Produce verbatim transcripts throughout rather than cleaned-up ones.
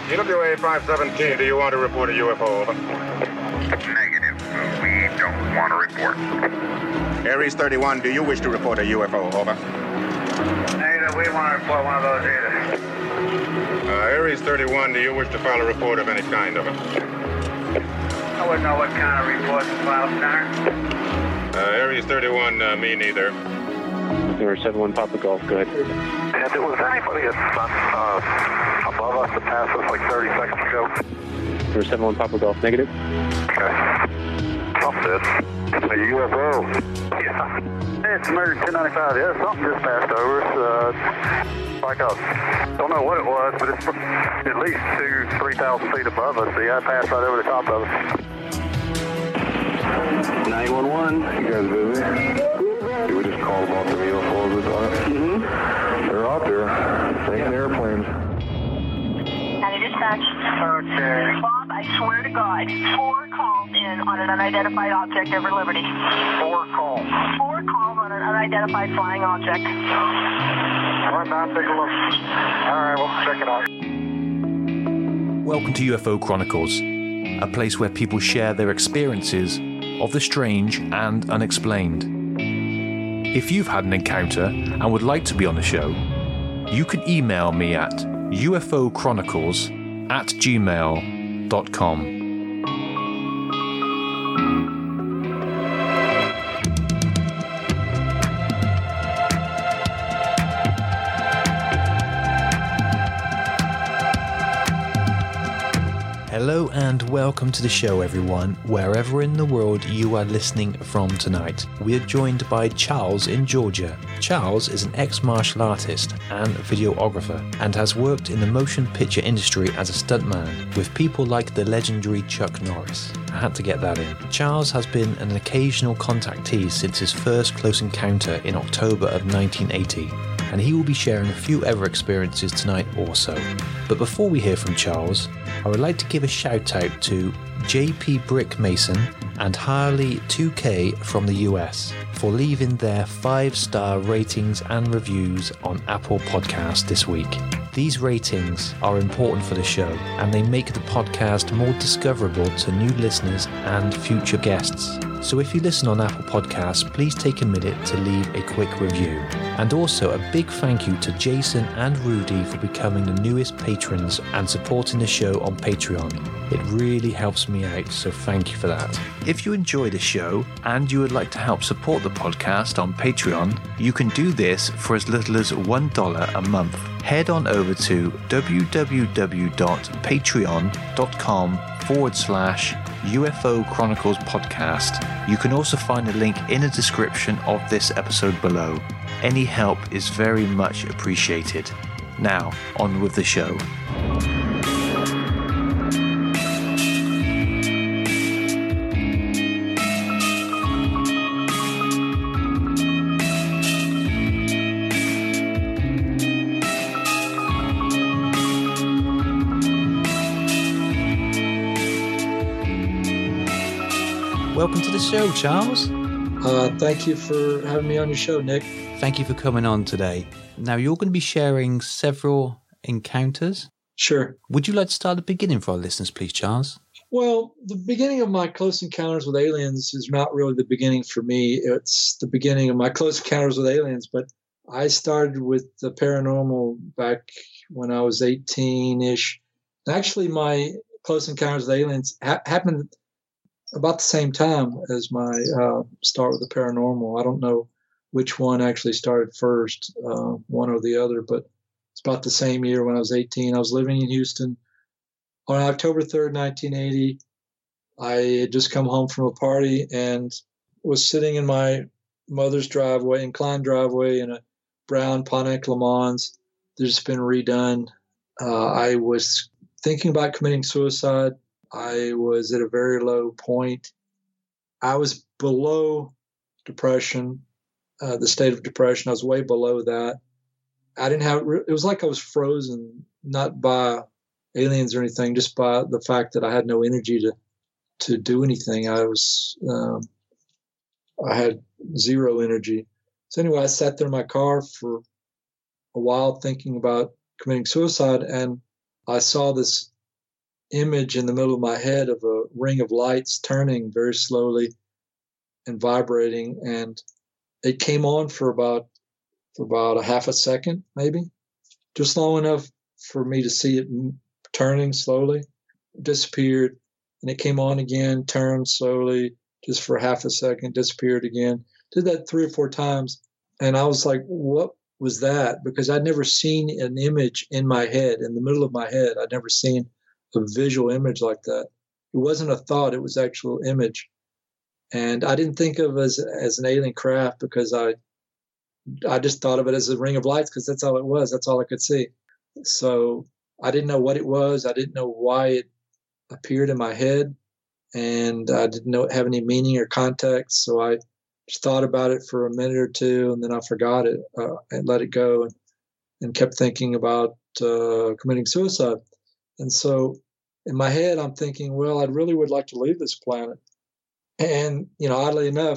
E W A five seventeen, do you want to report a U F O? Over. Negative. We don't want to report. Aries thirty-one, do you wish to report a U F O? Over. Negative. We want to report one of those either. Uh, Aries thirty-one, do you wish to file a report of any kind? Over. I wouldn't know what kind of report to file, sir. Uh, Aries thirty-one, uh, me neither. Number seven one Papa Golf, go ahead. And there was anybody at, uh, above us that passed us like thirty seconds ago? Number seven one Papa Golf, negative. Okay. Trump this. A U F O. Yeah. It's American ten ninety-five. Yeah, something just passed over us. Uh, like a, don't know what it was, but it's at least two, three thousand feet above us. Yeah, it passed right over the top of us. nine one one. You guys busy? We just called about the U F Os with us. Mm-hmm. They're out there, taking airplanes. County Dispatch. Okay. Bob, I swear to God, four calls in on an unidentified object over Liberty. Four calls. Four calls on an unidentified flying object. All right, now take a look. All right, we'll check it out. Welcome to U F O Chronicles, a place where people share their experiences of the strange and unexplained. If you've had an encounter and would like to be on the show, you can email me at ufochronicles at gmail dot com. Hello and welcome to the show, everyone, wherever in the world you are listening from tonight. We are joined by Charles in Georgia. Charles is an ex-martial artist and videographer and has worked in the motion picture industry as a stuntman with people like the legendary Chuck Norris. I had to get that in. Charles has been an occasional contactee since his first close encounter in October of nineteen eighty. And he will be sharing a few other experiences tonight also. But before we hear from Charles, I would like to give a shout out to J P Brick Mason and Harley two K from the U S for leaving their five star ratings and reviews on Apple Podcasts this week. These ratings are important for the show and they make the podcast more discoverable to new listeners and future guests. So if you listen on Apple Podcasts, please take a minute to leave a quick review. And also a big thank you to Jason and Rudy for becoming the newest patrons and supporting the show on Patreon. It really helps me out, so thank you for that. If you enjoy the show and you would like to help support the podcast on Patreon, you can do this for as little as one dollar a month. Head on over to www.patreon.com forward slash UFO Chronicles podcast. You can also find a link in the description of this episode below. Any help is very much appreciated. Now, on with the show. Welcome to the show, Charles. Uh, thank you for having me on your show, Nick. Thank you for coming on today. Now, you're going to be sharing several encounters. Sure. Would you like to start at the beginning for our listeners, please, Charles? Well, the beginning of my close encounters with aliens is not really the beginning for me. It's the beginning of my close encounters with aliens. But I started with the paranormal back when I was eighteen-ish. Actually, my close encounters with aliens ha- happened about the same time as my uh, start with the paranormal. I don't know which one actually started first, uh, one or the other, but it's about the same year when I was eighteen. I was living in Houston. On October third, nineteen eighty, I had just come home from a party and was sitting in my mother's driveway, inclined driveway, in a brown Pontiac Le Mans that's just been redone. Uh, I was thinking about committing suicide. I was at a very low point. I was below depression, uh, the state of depression. I was way below that. I didn't have, it was like I was frozen, not by aliens or anything, just by the fact that I had no energy to, to do anything. I was, um, I had zero energy. So anyway, I sat there in my car for a while thinking about committing suicide, and I saw this image in the middle of my head of a ring of lights turning very slowly and vibrating, and it came on for about for about a half a second, maybe, just long enough for me to see it turning slowly, disappeared, and it came on again, turned slowly, just for half a second, disappeared again. Did that three or four times, and I was like, what was that? Because I'd never seen an image in my head, in the middle of my head. I'd never seen a visual image like that. It wasn't a thought, it was actual image. And I didn't think of it as, as an alien craft because I I just thought of it as a ring of lights because that's all it was. That's all I could see. So I didn't know what it was. I didn't know why it appeared in my head, and I didn't know have any meaning or context. So I just thought about it for a minute or two, and then I forgot it uh, and let it go, and, and kept thinking about uh, committing suicide. And so in my head, I'm thinking, well, I really would like to leave this planet. And, you know, oddly enough,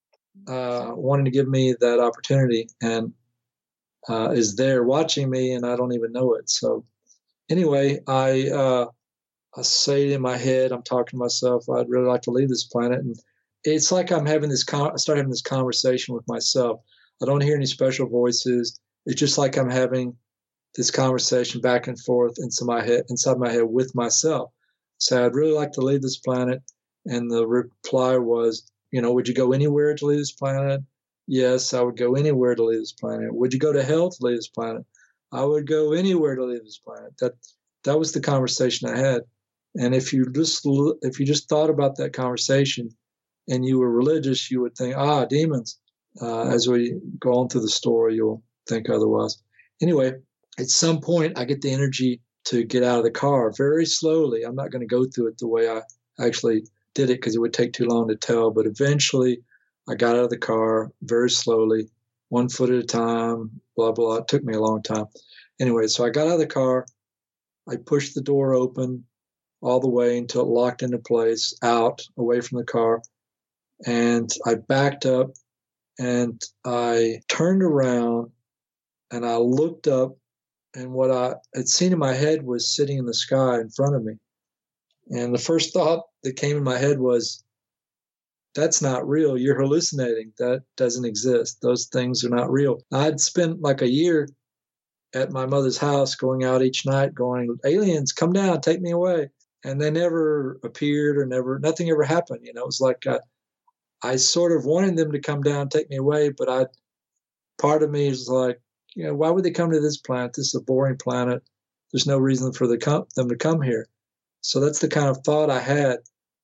uh, wanting to give me that opportunity and uh, is there watching me, and I don't even know it. So anyway, I uh, I say in my head, I'm talking to myself, I'd really like to leave this planet. And it's like I'm having this, con- I start having this conversation with myself. I don't hear any special voices. It's just like I'm having this conversation back and forth inside my head, inside my head with myself. So I'd really like to leave this planet. And the reply was, you know, would you go anywhere to leave this planet? Yes, I would go anywhere to leave this planet. Would you go to hell to leave this planet? I would go anywhere to leave this planet. That that was the conversation I had. And if you just if you just thought about that conversation and you were religious, you would think, ah, demons. Uh, as we go on through the story, you'll think otherwise. Anyway, at some point, I get the energy to get out of the car very slowly. I'm not going to go through it the way I actually did it because it would take too long to tell. But eventually, I got out of the car very slowly, one foot at a time, blah, blah. It took me a long time. Anyway, so I got out of the car. I pushed the door open all the way until it locked into place, out, away from the car. And I backed up and I turned around and I looked up, and what I had seen in my head was sitting in the sky in front of me. And the first thought that came in my head was, that's not real. You're hallucinating. That doesn't exist. Those things are not real. I'd spent like a year at my mother's house going out each night going, aliens, come down, take me away. And they never appeared or never, nothing ever happened. You know, it was like I, I sort of wanted them to come down, take me away, but I, part of me is like, you know, why would they come to this planet? This is a boring planet. There's no reason for the com- them to come here. So that's the kind of thought I had.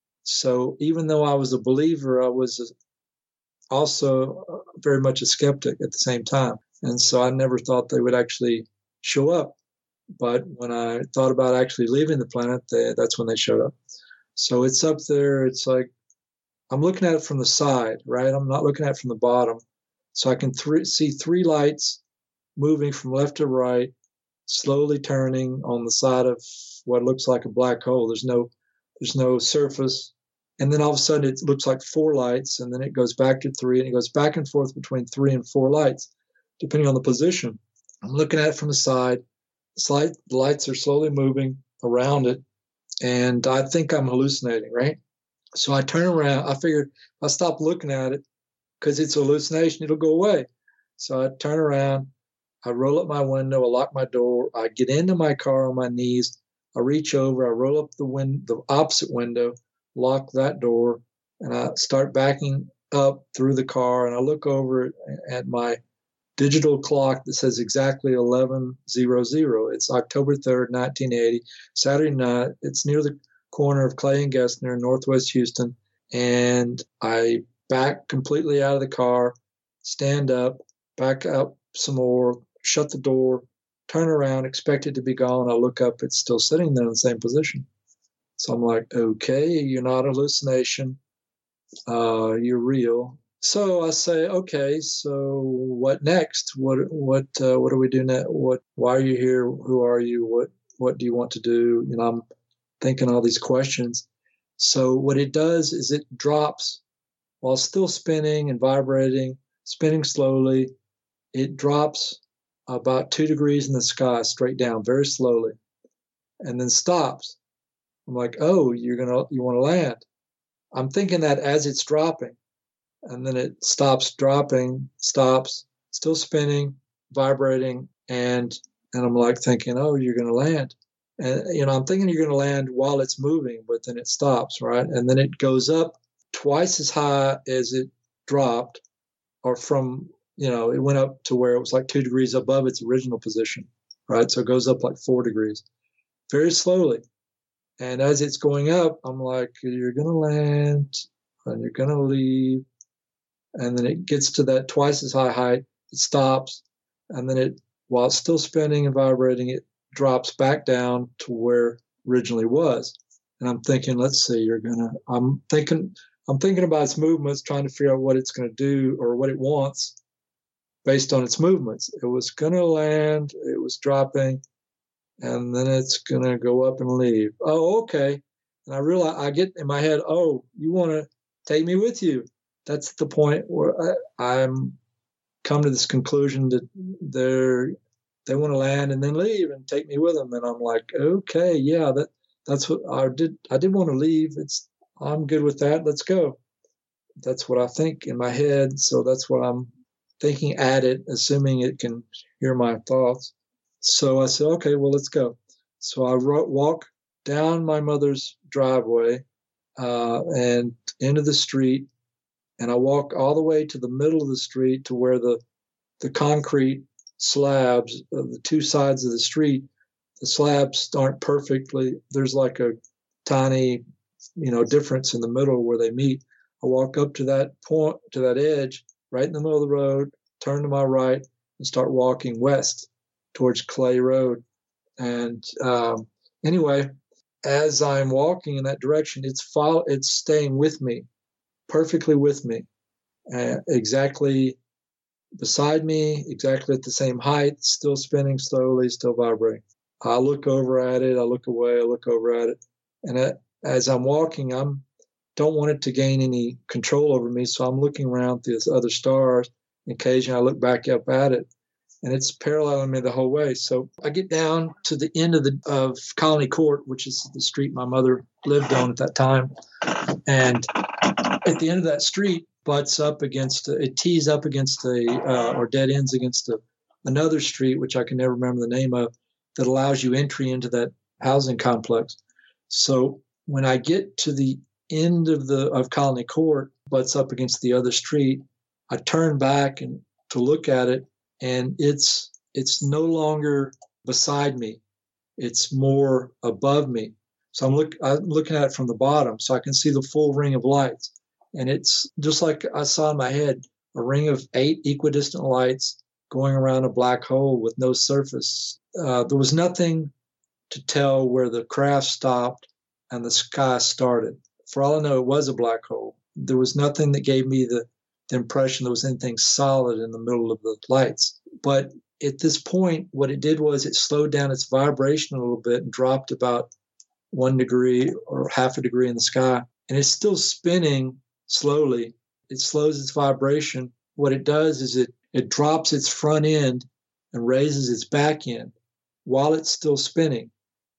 So even though I was a believer, I was also very much a skeptic at the same time. And so I never thought they would actually show up. But when I thought about actually leaving the planet, they, that's when they showed up. So it's up there. It's like I'm looking at it from the side, right? I'm not looking at it from the bottom. So I can th- see three lights moving from left to right, slowly turning on the side of what looks like a black hole. There's no, there's no surface. And then all of a sudden it looks like four lights, and then it goes back to three, and it goes back and forth between three and four lights, depending on the position. I'm looking at it from the side. The lights are slowly moving around it, and I think I'm hallucinating, right? So I turn around. I figured if I stop looking at it, because it's a hallucination, it'll go away. So I turn around. I roll up my window, I lock my door, I get into my car on my knees, I reach over, I roll up the win- the opposite window, lock that door, and I start backing up through the car, and I look over at my digital clock that says exactly eleven hundred. It's October third, nineteen eighty, Saturday night. It's near the corner of Clay and Gessner in Northwest Houston, and I back completely out of the car, stand up, back up some more, shut the door, turn around, expect it to be gone. I look up, it's still sitting there in the same position. So I'm like, okay, you're not a hallucination. Uh, you're real. So I say, okay, so what next? What what uh, what do we do next? What? Why are you here? Who are you? What what do you want to do? You know, I'm thinking all these questions. So what it does is it drops while still spinning and vibrating, spinning slowly. It drops about two degrees in the sky straight down very slowly, and then stops. I'm like, oh, you're gonna you want to land. I'm thinking that as it's dropping, and then it stops dropping, stops, still spinning, vibrating, and and I'm like thinking, oh, you're gonna land. And you know, I'm thinking you're gonna land while it's moving, but then it stops, right? And then it goes up twice as high as it dropped, or from, you know, it went up to where it was like two degrees above its original position, right? So it goes up like four degrees, very slowly. And as it's going up, I'm like, you're going to land and you're going to leave. And then it gets to that twice as high height, it stops. And then it, while it's still spinning and vibrating, it drops back down to where originally was. And I'm thinking, let's see, you're going to, I'm thinking, I'm thinking about its movements, trying to figure out what it's going to do or what it wants based on its movements. It was going to land, it was dropping, and then it's going to go up and leave. Oh, okay. And I realize, I get in my head, oh, you want to take me with you. That's the point where I, I'm come to this conclusion that they're, they want to land and then leave and take me with them. And I'm like, okay, yeah, that that's what I did. I did want to leave. It's, I'm good with that. Let's go. That's what I think in my head. So that's what I'm thinking at it, assuming it can hear my thoughts. So I said, okay, well, let's go. So I wrote, walk down my mother's driveway uh, and into the street. And I walk all the way to the middle of the street to where the, the concrete slabs of the two sides of the street, the slabs aren't perfectly, there's like a tiny, you know, difference in the middle where they meet. I walk up to that point, to that edge, right in the middle of the road, turn to my right, and start walking west towards Clay Road. And um, anyway, as I'm walking in that direction, it's follow, it's staying with me, perfectly with me, uh, exactly beside me, exactly at the same height, still spinning slowly, still vibrating. I look over at it, I look away, I look over at it, and at, as I'm walking, I'm don't want it to gain any control over me, so I'm looking around through the other stars. Occasionally, I look back up at it, and it's paralleling me the whole way. So I get down to the end of the of Colony Court, which is the street my mother lived on at that time, and at the end of that street, butts up against it tees up against a uh, or dead ends against a, another street, which I can never remember the name of, that allows you entry into that housing complex. So when I get to the end of the of Colony Court, butts up against the other street, I turn back and to look at it, and it's it's no longer beside me, it's more above me. So I'm look I'm looking at it from the bottom, so I can see the full ring of lights, and it's just like I saw in my head, a ring of eight equidistant lights going around a black hole with no surface. Uh, there was nothing to tell where the craft stopped and the sky started. For all I know, it was a black hole. There was nothing that gave me the, the impression there was anything solid in the middle of the lights. But at this point, what it did was it slowed down its vibration a little bit and dropped about one degree or half a degree in the sky. And it's still spinning slowly. It slows its vibration. What it does is it, it drops its front end and raises its back end while it's still spinning,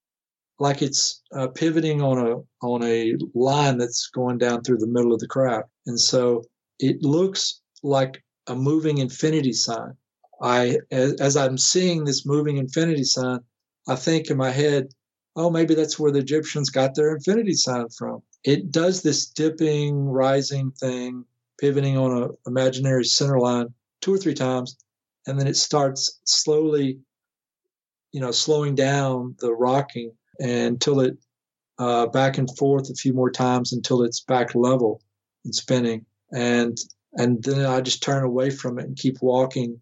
like it's uh, pivoting on a on a line that's going down through the middle of the craft. And so it looks like a moving infinity sign. I, as, as I'm seeing this moving infinity sign, I think in my head, oh, maybe that's where the Egyptians got their infinity sign from. It does this dipping, rising thing, pivoting on an imaginary center line two or three times, and then it starts slowly, you know, slowing down the rocking until it uh, back and forth a few more times until it's back level and spinning. And and then I just turn away from it and keep walking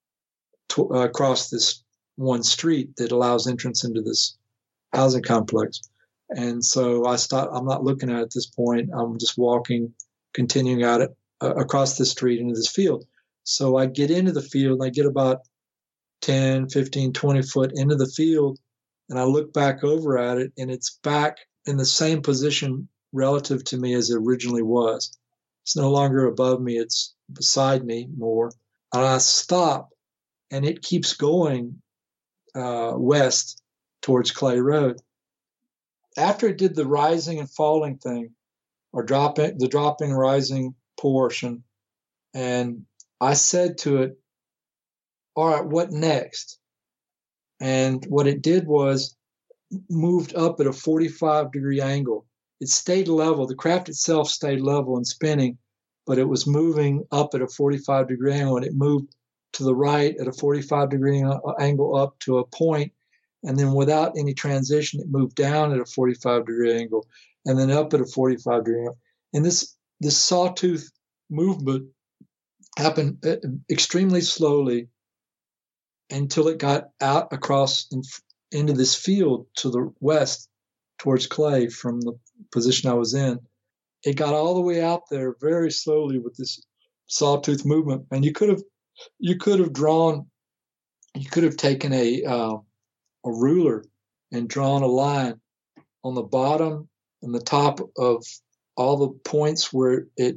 to, uh, across this one street that allows entrance into this housing complex. And so I stop. I'm not looking at it at this point. I'm just walking, continuing out it uh, across the street into this field. So I get into the field and I get about ten, fifteen, twenty foot into the field, and I look back over at it, and it's back in the same position relative to me as it originally was. It's no longer above me, it's beside me more. And I stop, and it keeps going uh, west towards Clay Road. after it did the rising and falling thing, or dropping, the dropping, rising portion, and I said to it, all right, what next? And what it did was moved up at a forty-five degree angle. It stayed level. The craft itself stayed level and spinning, but it was moving up at a forty-five degree angle, and it moved to the right at a forty-five degree angle up to a point, and then without any transition, it moved down at a forty-five degree angle, and then up at a forty-five degree angle. And this this sawtooth movement happened extremely slowly until it got out across in, into this field to the west towards Clay from the position I was in. It got all the way out there very slowly with this sawtooth movement, and you could have you could have drawn, you could have taken a uh, a ruler and drawn a line on the bottom and the top of all the points where it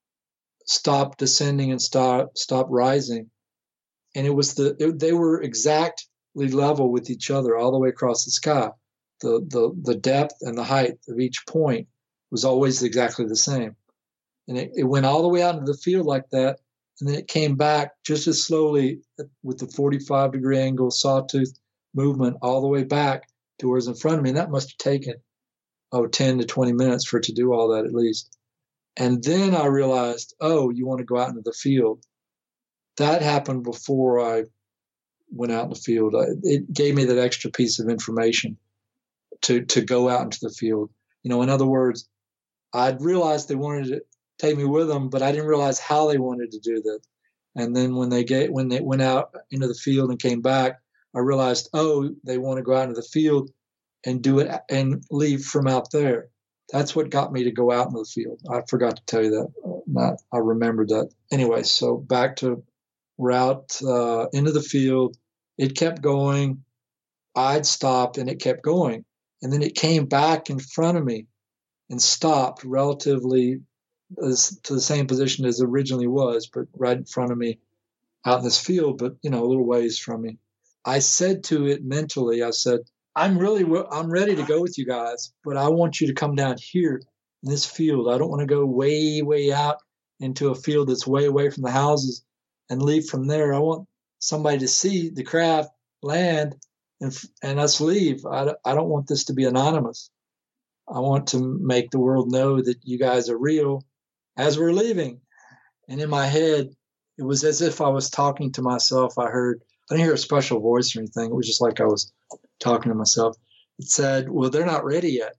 stopped descending and stop stopped rising, and it was the it, they were exactly level with each other all the way across the sky. The the the depth and the height of each point was always exactly the same, and it, it went all the way out into the field like that, and then it came back just as slowly with the forty-five degree angle sawtooth movement all the way back to where it was in front of me. And that must have taken oh ten to twenty minutes for it to do all that at least. And then I realized, oh, you want to go out into the field. That happened before I went out in the field. I, it gave me that extra piece of information to to go out into the field. You know, in other words, I'd realized they wanted to take me with them, but I didn't realize how they wanted to do that. And then when they get when they went out into the field and came back, I realized, oh, they want to go out into the field and do it and leave from out there. That's what got me to go out into the field. I forgot to tell you that. Not, I remembered that. Anyway, so back to route uh, into the field. It kept going. I'd stopped, and it kept going. And then it came back in front of me and stopped relatively as, to the same position as it originally was, but right in front of me out in this field, but, you know, a little ways from me. I said to it mentally, I said, I'm really, I'm ready to go with you guys, but I want you to come down here in this field. I don't want to go way, way out into a field that's way away from the houses and leave from there. I want somebody to see the craft land and and us leave. I, I don't want this to be anonymous. I want to make the world know that you guys are real as we're leaving. And in my head, it was as if I was talking to myself. I heard, I didn't hear a special voice or anything. It was just like I was talking to myself. It said, well, they're not ready yet.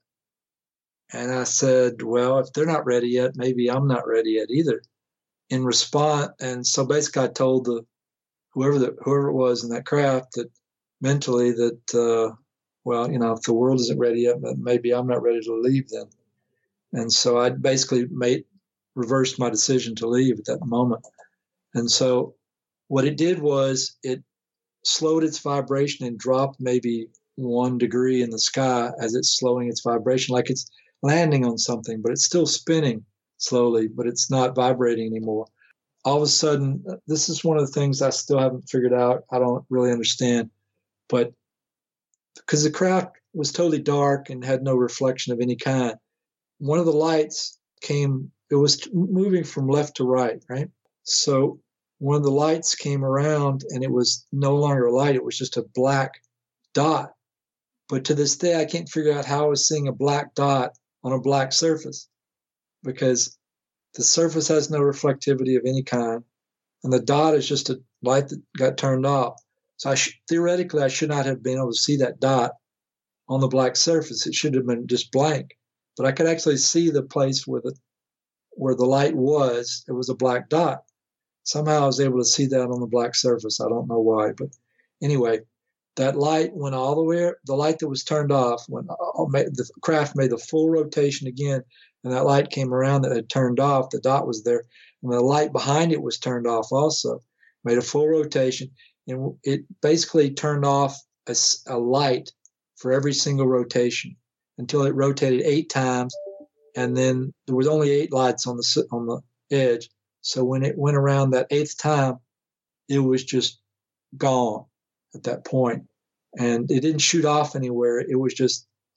And I said, well, if they're not ready yet, maybe I'm not ready yet either. In response, and so basically I told the whoever that whoever it was in that craft that mentally that, uh, well, you know, if the world isn't ready yet, maybe I'm not ready to leave then. And so I basically made reversed my decision to leave at that moment. And so what it did was it slowed its vibration and dropped maybe one degree in the sky as it's slowing its vibration, like it's landing on something, but it's still spinning slowly, but it's not vibrating anymore. All of a sudden, this is one of the things I still haven't figured out. I don't really understand, but because the craft was totally dark and had no reflection of any kind, one of the lights came, it was moving from left to right, right? So one of the lights came around and it was no longer a light. It was just a black dot. But to this day, I can't figure out how I was seeing a black dot on a black surface, because the surface has no reflectivity of any kind. And the dot is just a light that got turned off. So I sh- theoretically, I should not have been able to see that dot on the black surface. It should have been just blank. But I could actually see the place where the where the light was. It was a black dot. Somehow I was able to see that on the black surface. I don't know why, but anyway, that light went all the way. The light that was turned off, when the craft made the full rotation again, and that light came around that had turned off. The dot was there, and the light behind it was turned off also. Made a full rotation, and it basically turned off a, a light for every single rotation until it rotated eight times, and then there was only eight lights on the on the edge. So when it went around that eighth time, it was just gone at that point. And it didn't shoot off anywhere. It was just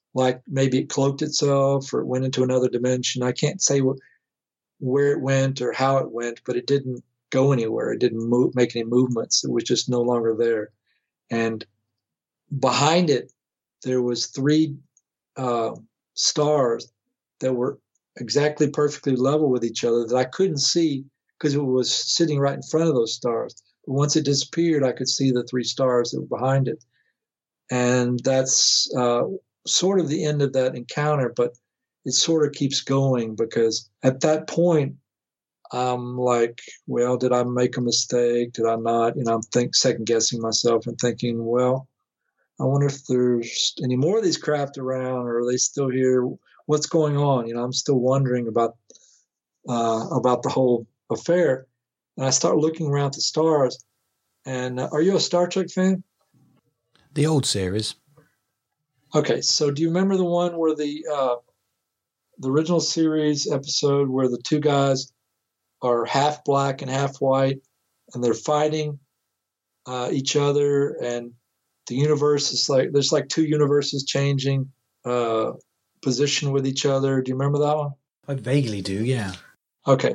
like maybe it cloaked itself or it went into another dimension. I can't say what, where it went or how it went, but it didn't go anywhere. It didn't move, make any movements. It was just no longer there. And behind it, there was three uh, stars that were exactly perfectly level with each other that I couldn't see because it was sitting right in front of those stars. But once it disappeared, I could see the three stars that were behind it. And that's uh, sort of the end of that encounter, but it sort of keeps going because at that point, I'm like, well, did I make a mistake? Did I not? You know, I'm think second guessing myself and thinking, well, I wonder if there's any more of these craft around, or are they still here? What's going on? You know, I'm still wondering about uh, about the whole affair. And I start looking around at the stars. And uh, are you a Star Trek fan? The old series. Okay, so do you remember the one where the uh, the original series episode where the two guys are half black and half white, and they're fighting uh, each other, and the universe is like there's like two universes changing uh, position with each other. Do you remember that one? I vaguely do, yeah. Okay,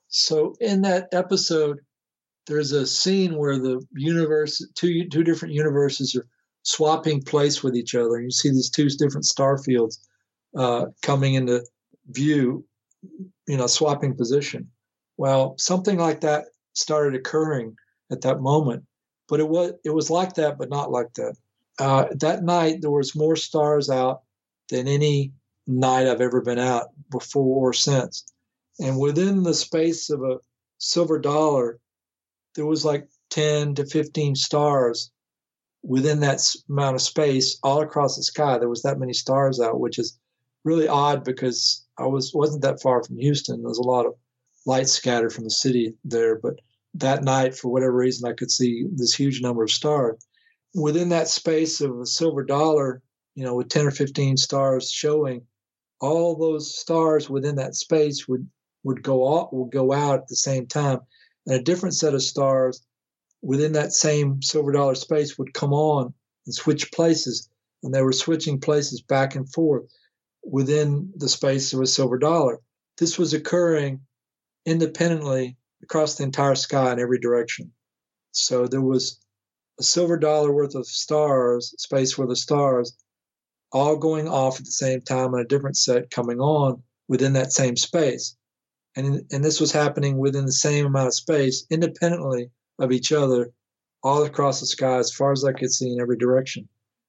so in that episode, there's a scene where the universe, two two different universes are swapping place with each other, and you see these two different star fields uh, coming into view, you know, swapping position. Well, something like that started occurring at that moment, but it was it was like that, but not like that. Uh, that night, there was more stars out than any night I've ever been out before or since. And within the space of a silver dollar, there was like ten to fifteen stars within that amount of space all across the sky. There was that many stars out, which is really odd because I was, wasn't that far from Houston. There was a lot of light scattered from the city there, but that night, for whatever reason, I could see this huge number of stars. Within that space of a silver dollar, you know, with ten or fifteen stars showing, all those stars within that space would, would go out, would go out at the same time. And a different set of stars within that same silver dollar space would come on and switch places. And they were switching places back and forth within the space of a silver dollar. This was occurring independently across the entire sky in every direction. So there was a silver dollar worth of stars, space worth of stars, all going off at the same time and a different set coming on within that same space. And, and this was happening within the same amount of space, independently of each other, all across the sky as far as I could see in every direction.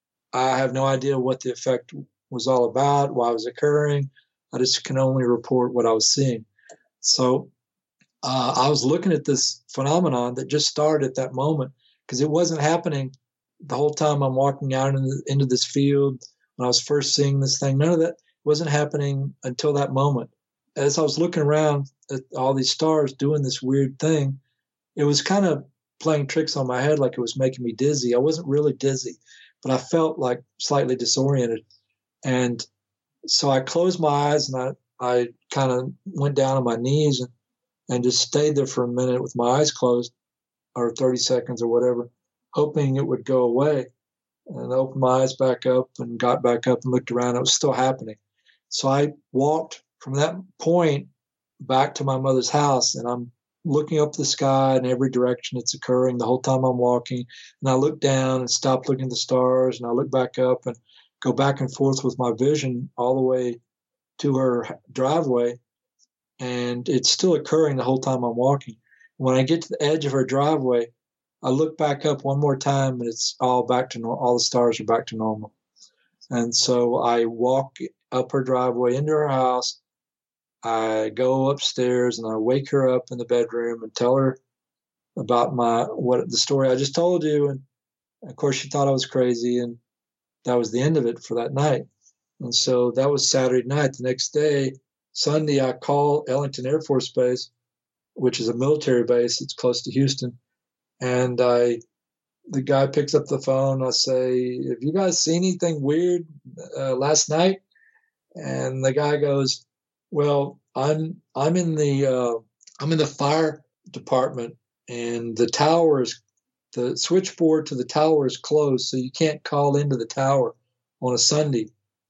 I have no idea what the effect was all about, why it was occurring. I just can only report what I was seeing. So uh, I was looking at this phenomenon that just started at that moment because it wasn't happening the whole time I'm walking out into, into this field when I was first seeing this thing. None of that wasn't happening until that moment. As I was looking around at all these stars doing this weird thing, it was kind of playing tricks on my head like it was making me dizzy. I wasn't really dizzy, but I felt like slightly disoriented. And so I closed my eyes and I, I kind of went down on my knees and, and just stayed there for a minute with my eyes closed, or thirty seconds or whatever, hoping it would go away. And I opened my eyes back up and got back up and looked around. It was still happening. So I walked from that point back to my mother's house, and I'm looking up the sky in every direction it's occurring the whole time I'm walking. And I look down and stop looking at the stars, and I look back up and go back and forth with my vision all the way to her driveway. And it's still occurring the whole time I'm walking. When I get to the edge of her driveway, I look back up one more time, and it's all back to normal. All the stars are back to normal. And so I walk up her driveway into her house. I go upstairs and I wake her up in the bedroom and tell her about my what the story I just told you. And of course, she thought I was crazy, and that was the end of it for that night. And so that was Saturday night. The next day, Sunday, I call Ellington Air Force Base, which is a military base. It's close to Houston. And I, the guy picks up the phone. I say, "Have you guys seen anything weird uh, last night?" And the guy goes, "Well, I'm I'm in the uh, I'm in the fire department, and the tower is the switchboard to the tower is closed, so you can't call into the tower on a Sunday.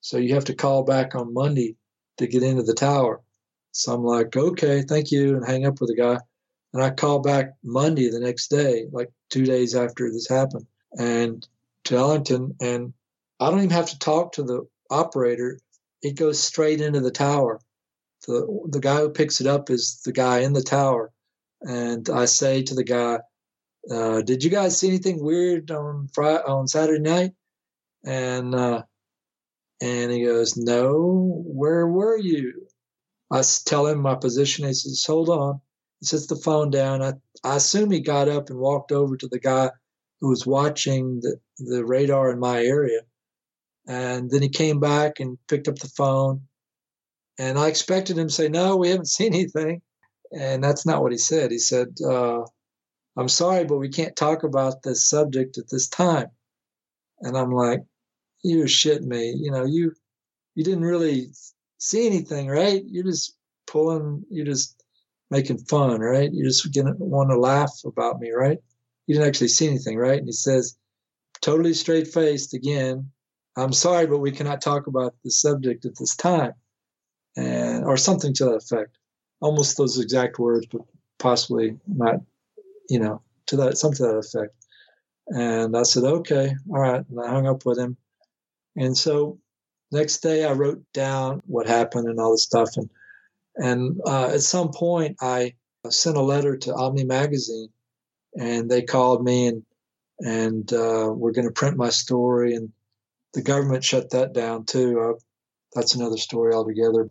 So you have to call back on Monday to get into the tower. So I'm like, okay, thank you, and hang up with the guy. And I call back Monday the next day, like two days after this happened, and to Ellington, and I don't even have to talk to the operator. It goes straight into the tower. The the guy who picks it up is the guy in the tower. And I say to the guy, uh, did you guys see anything weird on Friday, on Saturday night? And uh, and he goes, no, where were you? I tell him my position. He says, hold on. He sets the phone down. I, I assume he got up and walked over to the guy who was watching the, the radar in my area. And then he came back and picked up the phone. And I expected him to say, no, we haven't seen anything. And that's not what he said. He said, uh, I'm sorry, but we can't talk about this subject at this time. And I'm like, you're shitting me. You know, you you didn't really see anything, right? You're just pulling, you're just making fun, right? You just gonna want to laugh about me, right? You didn't actually see anything, right? And he says, totally straight-faced again, I'm sorry, but we cannot talk about the subject at this time. And or something to that effect. Almost those exact words, but possibly not, you know, to that, something to that effect. And I said, okay, all right. And I hung up with him. And so next day I wrote down what happened and all this stuff. And and uh, at some point I sent a letter to Omni Magazine, and they called me and and uh, we're going to print my story. And the government shut that down too. Uh, that's another story altogether.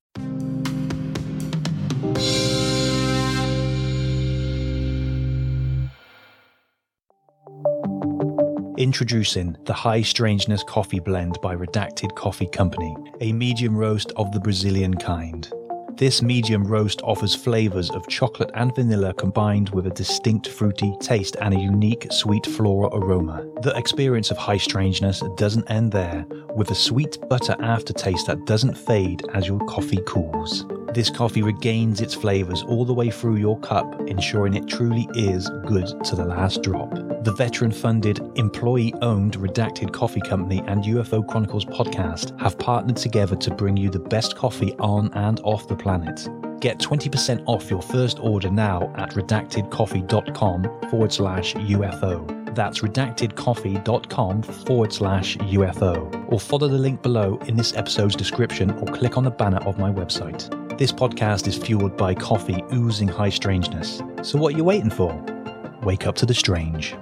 Introducing the High Strangeness Coffee Blend by Redacted Coffee Company, a medium roast of the Brazilian kind. This medium roast offers flavors of chocolate and vanilla combined with a distinct fruity taste and a unique sweet floral aroma. The experience of High Strangeness doesn't end there, with a sweet butter aftertaste that doesn't fade as your coffee cools. This coffee regains its flavors all the way through your cup, ensuring it truly is good to the last drop. The veteran-funded, employee-owned Redacted Coffee Company and U F O Chronicles podcast have partnered together to bring you the best coffee on and off the planet. Get twenty percent off your first order now at redactedcoffee.com forward slash UFO. That's redactedcoffee.com forward slash UFO. Or follow the link below in this episode's description or click on the banner of my website. This podcast is fueled by coffee oozing high strangeness. So what are you waiting for? Wake up to the strange.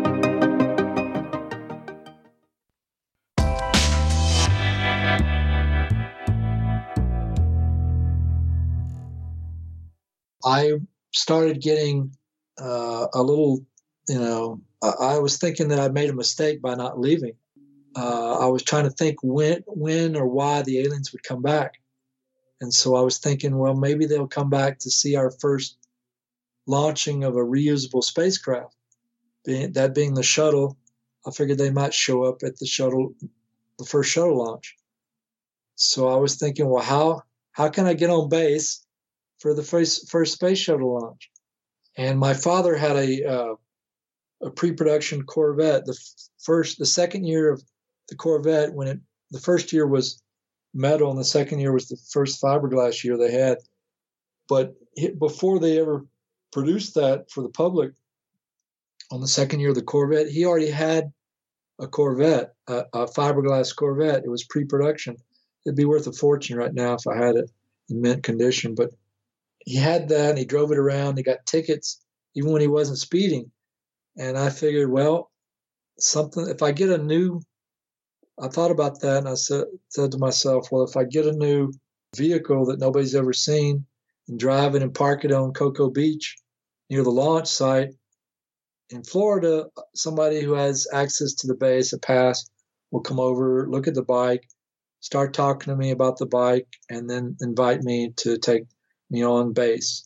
I started getting uh, a little, you know, I, I was thinking that I made a mistake by not leaving. Uh, I was trying to think when, when or why the aliens would come back. And so I was thinking, well, maybe they'll come back to see our first launching of a reusable spacecraft. Being, that being the shuttle, I figured they might show up at the shuttle, the first shuttle launch. So I was thinking, well, how how can I get on base for the first first space shuttle launch? And my father had a uh, a pre-production Corvette. The first, the second year of the Corvette, when it the first year was metal and the second year was the first fiberglass year they had. But before they ever produced that for the public, on the second year of the Corvette, he already had a Corvette, a, a fiberglass Corvette. It was pre-production. It'd be worth a fortune right now if I had it in mint condition. But he had that, and he drove it around. He got tickets even when he wasn't speeding. And I figured, well, something. If I get a new, I thought about that, and I said said to myself, well, if I get a new vehicle that nobody's ever seen and drive it and park it on Cocoa Beach near the launch site in Florida, somebody who has access to the base, a pass, will come over, look at the bike, start talking to me about the bike, and then invite me to take me on base.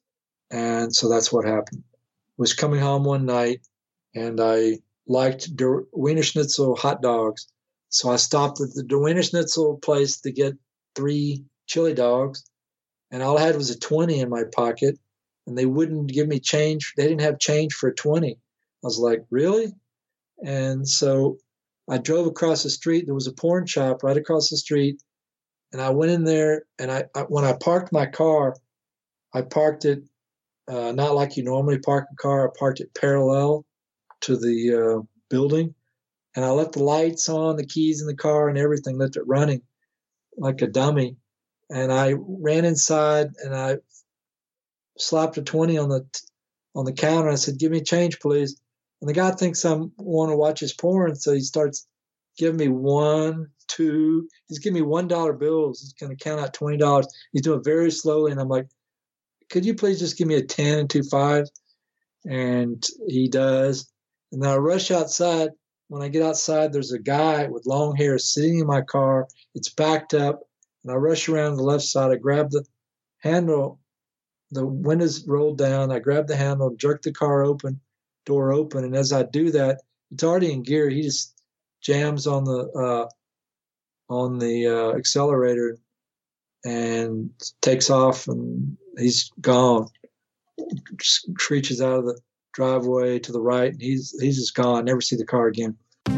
And so that's what happened. I was coming home one night, and I liked Der Wiener Schnitzel hot dogs. So I stopped at the Der Wiener Schnitzel place to get three chili dogs, and all I had was a twenty in my pocket, and they wouldn't give me change. They didn't have change for a twenty. I was like, really? And so I drove across the street. There was a porn shop right across the street. And I went in there, and I, I when I parked my car, I parked it uh, not like you normally park a car. I parked it parallel to the uh, building, and I left the lights on, the keys in the car, and everything, left it running like a dummy. And I ran inside, and I slapped a twenty on the on the counter. I said, "Give me change, please." And the guy thinks I'm want to watch his porn, so he starts giving me one, two. He's giving me one dollar bills. He's going to count out twenty dollars. He's doing it very slowly, and I'm like, "Could you please just give me a ten and two fives?" And he does. And then I rush outside. When I get outside, there's a guy with long hair sitting in my car. It's backed up, and I rush around the left side. I grab the handle. The windows rolled down. I grab the handle, jerk the car open, door open, and as I do that, it's already in gear. He just jams on the uh, on the uh, accelerator and takes off, and he's gone. Screeches out of the driveway to the right, and he's he's just gone. Never see the car again.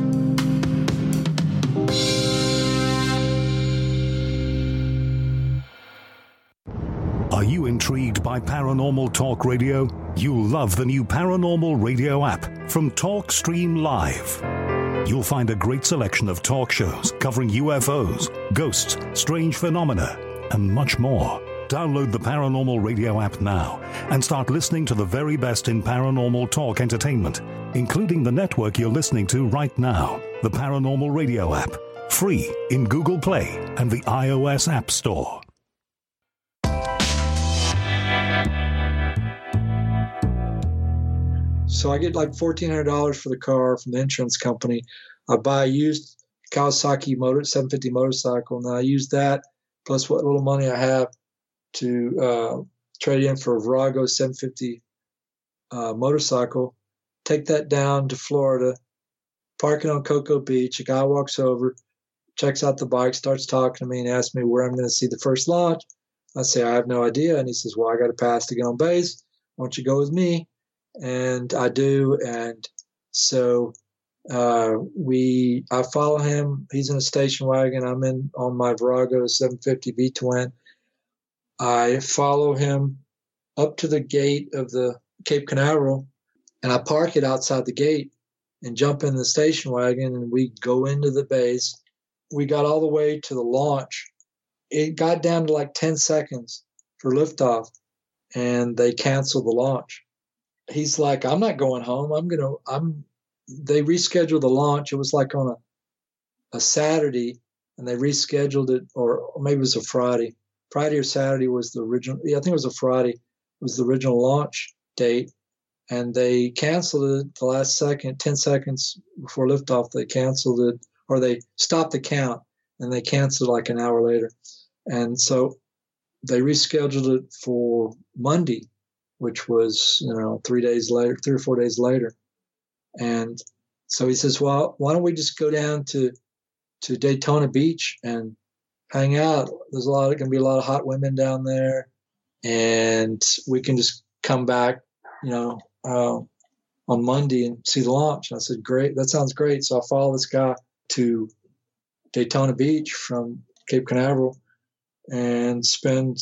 Are you intrigued by Paranormal Talk Radio? You'll love the new Paranormal Radio app from TalkStream Live. You'll find a great selection of talk shows covering U F Os, ghosts, strange phenomena, and much more. Download the Paranormal Radio app now and start listening to the very best in paranormal talk entertainment, including the network you're listening to right now, the Paranormal Radio app, free in Google Play and the iOS App Store. So I get like fourteen hundred dollars for the car from the insurance company. I buy a used Kawasaki motor, seven fifty motorcycle, and I use that plus what little money I have to uh, trade in for a Virago seven fifty uh, motorcycle. Take that down to Florida, park it on Cocoa Beach. A guy walks over, checks out the bike, starts talking to me, and asks me where I'm going to see the first launch. I say, I have no idea. And he says, well, I got a pass to get on base. Why don't you go with me? And I do. And so uh, we, I follow him. He's in a station wagon. I'm in on my Virago seven fifty V-twin. I follow him up to the gate of the Cape Canaveral, and I park it outside the gate and jump in the station wagon, and we go into the base. We got all the way to the launch. It got down to like ten seconds for liftoff, and they canceled the launch. He's like, I'm not going home. I'm going to, I'm, they rescheduled the launch. It was like on a, a Saturday, and they rescheduled it, or, or maybe it was a Friday. Friday or Saturday was the original. Yeah, I think it was a Friday. It was the original launch date, and they canceled it the last second, ten seconds before liftoff. They canceled it, or they stopped the count, and they canceled like an hour later. And so they rescheduled it for Monday, which was, you know, three days later, three or four days later. And so he says, well, why don't we just go down to to Daytona Beach and hang out? There's a lot, going to be a lot of hot women down there, and we can just come back, you know, uh, on Monday and see the launch. And I said, great, that sounds great. So I follow this guy to Daytona Beach from Cape Canaveral and spend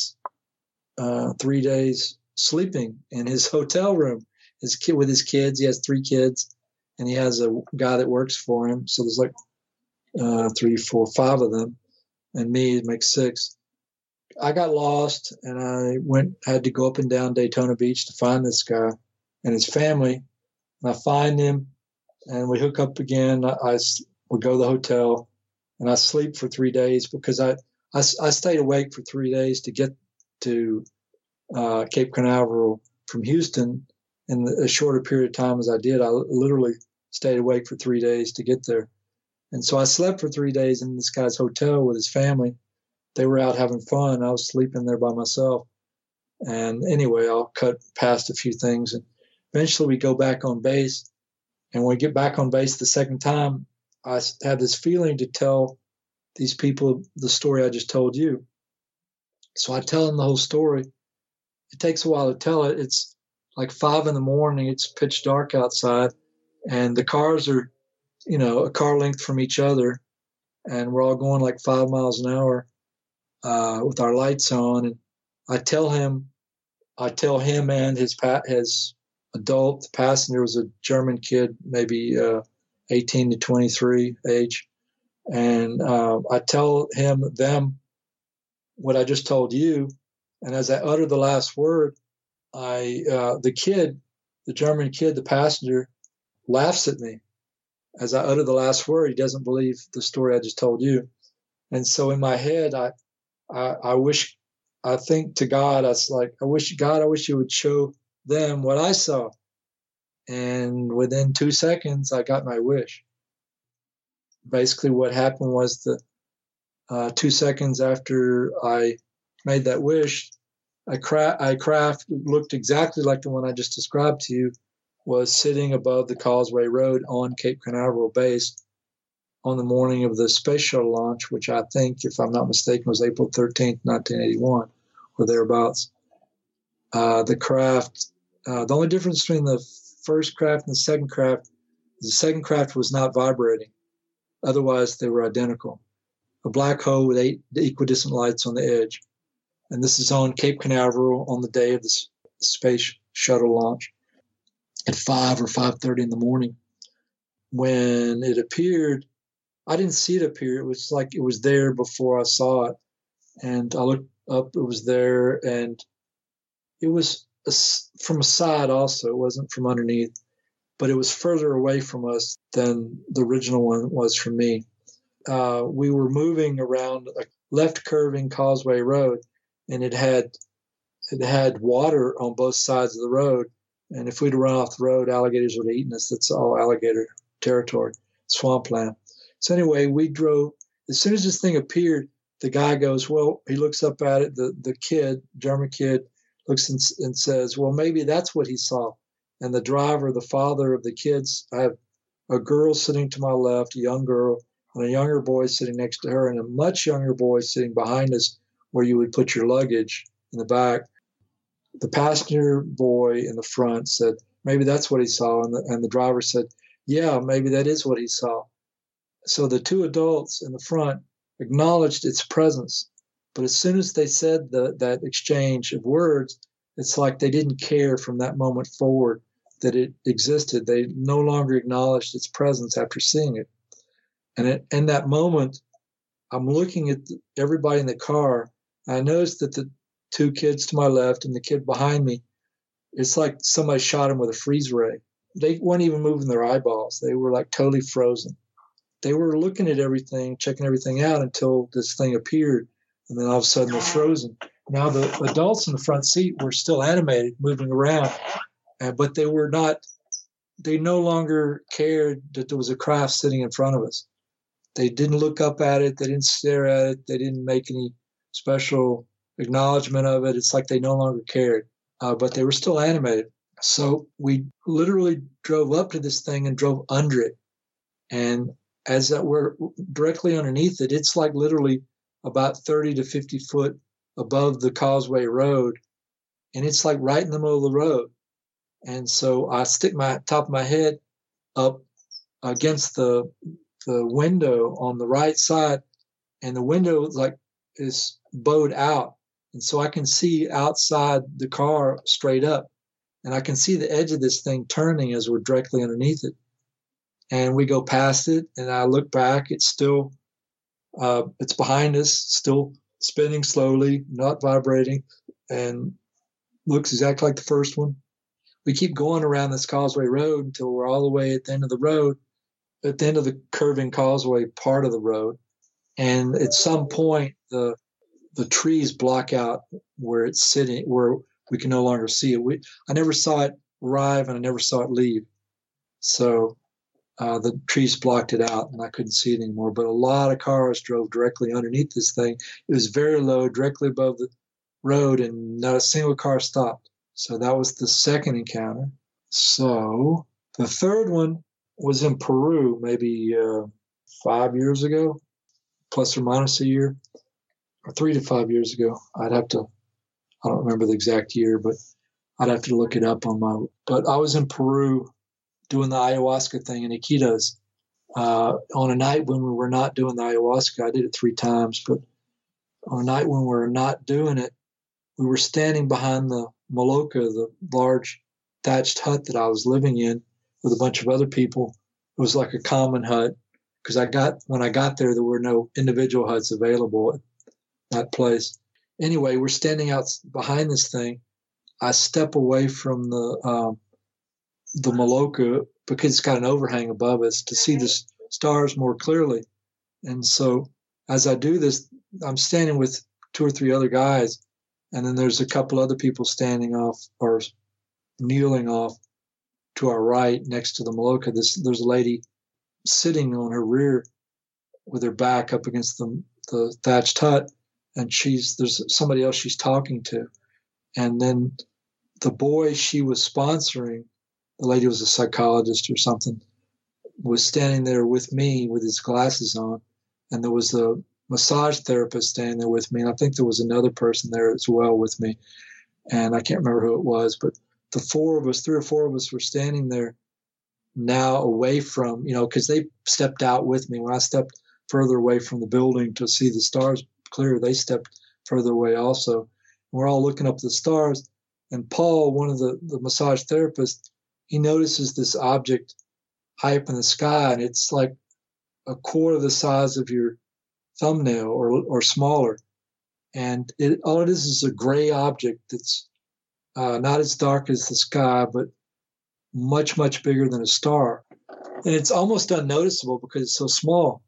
uh, three days sleeping in his hotel room. His kid with his kids. He has three kids, and he has a guy that works for him. So there's like uh, three, four, five of them. And me, it makes six. I got lost, and I went, had to go up and down Daytona Beach to find this guy and his family. And I find him, and we hook up again. I, I we go to the hotel, and I sleep for three days because I, I, I stayed awake for three days to get to uh, Cape Canaveral from Houston in a shorter period of time as I did. I literally stayed awake for three days to get there. And so I slept for three days in this guy's hotel with his family. They were out having fun. I was sleeping there by myself. And anyway, I'll cut past a few things. And eventually we go back on base. And when we get back on base the second time, I had this feeling to tell these people the story I just told you. So I tell them the whole story. It takes a while to tell it. It's like five in the morning. It's pitch dark outside. And the cars are you know, a car length from each other, and we're all going like five miles an hour uh, with our lights on. And I tell him, I tell him and his pa- his adult passenger was a German kid, maybe uh, eighteen to twenty-three age, and uh, I tell him them what I just told you. And as I utter the last word, I uh, the kid, the German kid, the passenger, laughs at me. As I utter the last word, he doesn't believe the story I just told you. And so in my head, I, I, I wish, I think to God, I was like, I wish, God, I wish you would show them what I saw. And within two seconds, I got my wish. Basically what happened was that uh, two seconds after I made that wish, I, cra- I craft looked exactly like the one I just described to you, was sitting above the Causeway Road on Cape Canaveral base on the morning of the space shuttle launch, which I think, if I'm not mistaken, was April thirteenth, nineteen eighty-one, or thereabouts. Uh, the craft, uh, the only difference between the first craft and the second craft, the second craft was not vibrating. Otherwise, they were identical. A black hole with eight equidistant lights on the edge. And this is on Cape Canaveral on the day of the space shuttle launch at five or five thirty in the morning. When it appeared, I didn't see it appear. It was like it was there before I saw it. And I looked up, it was there, and it was a, from a side also. It wasn't from underneath, but it was further away from us than the original one was from me. Uh, we were moving around a left curving Causeway Road, and it had it had water on both sides of the road. And if we'd run off the road, alligators would have eaten us. That's all alligator territory, swampland. So anyway, we drove. As soon as this thing appeared, the guy goes, well, he looks up at it. The the kid, German kid, looks and, and says, well, maybe that's what he saw. And the driver, the father of the kids, I have a girl sitting to my left, a young girl, and a younger boy sitting next to her, and a much younger boy sitting behind us where you would put your luggage in the back. The passenger boy in the front said, maybe that's what he saw. And the, and the driver said, yeah, maybe that is what he saw. So the two adults in the front acknowledged its presence. But as soon as they said the, that exchange of words, it's like they didn't care from that moment forward that it existed. They no longer acknowledged its presence after seeing it. And it, in that moment, I'm looking at the, everybody in the car. I noticed that the two kids to my left and the kid behind me, it's like somebody shot them with a freeze ray. They weren't even moving their eyeballs. They were like totally frozen. They were looking at everything, checking everything out until this thing appeared. And then all of a sudden they're frozen. Now the adults in the front seat were still animated, moving around, uh, but they were not, they no longer cared that there was a craft sitting in front of us. They didn't look up at it. They didn't stare at it. They didn't make any special acknowledgement of it. It's like they no longer cared, uh, but they were still animated. So we literally drove up to this thing and drove under it. And as that we're directly underneath it, it's like literally about thirty to fifty foot above the Causeway Road. And it's like right in the middle of the road. And so I stick my top of my head up against the the window on the right side, and the window like is bowed out. And so I can see outside the car straight up, and I can see the edge of this thing turning as we're directly underneath it. And we go past it, and I look back. It's still, uh, it's behind us, still spinning slowly, not vibrating, and looks exactly like the first one. We keep going around this Causeway Road until we're all the way at the end of the road, at the end of the curving causeway part of the road. And at some point, the the trees block out where it's sitting, where we can no longer see it. We, I never saw it arrive, and I never saw it leave. So uh, the trees blocked it out, and I couldn't see it anymore. But a lot of cars drove directly underneath this thing. It was very low, directly above the road, and not a single car stopped. So that was the second encounter. So the third one was in Peru, maybe uh, five years ago, plus or minus a year, or three to five years ago. I'd have to, I don't remember the exact year, but I'd have to look it up on my, but I was in Peru doing the ayahuasca thing in Iquitos, uh, on a night when we were not doing the ayahuasca. I did it three times, but on a night when we were not doing it, we were standing behind the Maloka, the large thatched hut that I was living in with a bunch of other people. It was like a common hut because I got when I got there, there were no individual huts available at that place. Anyway, we're standing out behind this thing. I step away from the um, the Maloka because it's got an overhang above us to see the s- stars more clearly. And so as I do this, I'm standing with two or three other guys, and then there's a couple other people standing off or kneeling off to our right next to the Maloka. This, there's a lady sitting on her rear with her back up against the, the thatched hut, and she's there's somebody else she's talking to. And then the boy she was sponsoring, the lady was a psychologist or something, was standing there with me with his glasses on, and there was a massage therapist standing there with me, and I think there was another person there as well with me, and I can't remember who it was, but the four of us, three or four of us were standing there now away from, you know, because they stepped out with me. When I stepped further away from the building to see the stars clear, they stepped further away also. And we're all looking up at the stars, and Paul, one of the, the massage therapists, he notices this object high up in the sky, and it's like a quarter the size of your thumbnail or or smaller. And it all it is is a gray object that's uh, not as dark as the sky, but much, much bigger than a star. And it's almost unnoticeable because it's so small.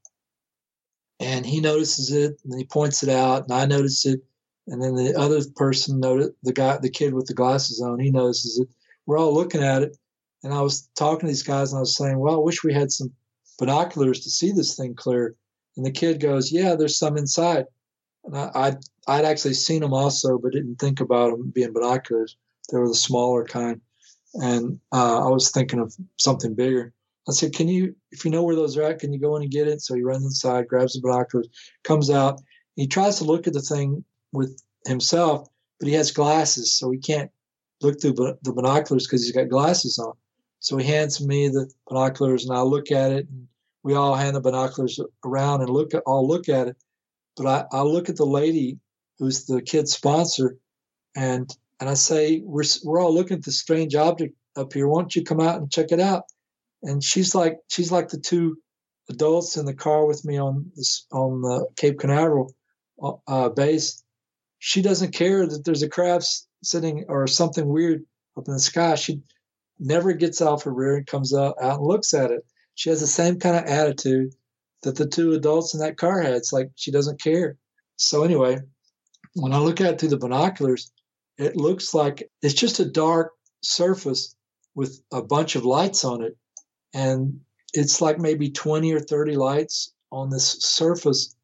And he notices it, and he points it out, and I notice it. And then the other person noticed, the guy, the kid with the glasses on, he notices it. We're all looking at it. And I was talking to these guys, and I was saying, well, I wish we had some binoculars to see this thing clear. And the kid goes, yeah, there's some inside. And I, I'd, I'd actually seen them also, but didn't think about them being binoculars. They were the smaller kind. And uh, I was thinking of something bigger. I said, can you, if you know where those are at, can you go in and get it? So he runs inside, grabs the binoculars, comes out. He tries to look at the thing with himself, but he has glasses, so he can't look through the binoculars because he's got glasses on. So he hands me the binoculars, and I look at it, and we all hand the binoculars around and look at, all look at it. But I, I look at the lady who's the kid's sponsor, and and I say, we're we're all looking at this strange object up here. Why don't you come out and check it out? And she's like she's like the two adults in the car with me on this on the Cape Canaveral uh, base. She doesn't care that there's a craft sitting or something weird up in the sky. She never gets off her rear and comes out, out and looks at it. She has the same kind of attitude that the two adults in that car had. It's like she doesn't care. So anyway, when I look at it through the binoculars, it looks like it's just a dark surface with a bunch of lights on it. And it's like maybe twenty or thirty lights on this surface.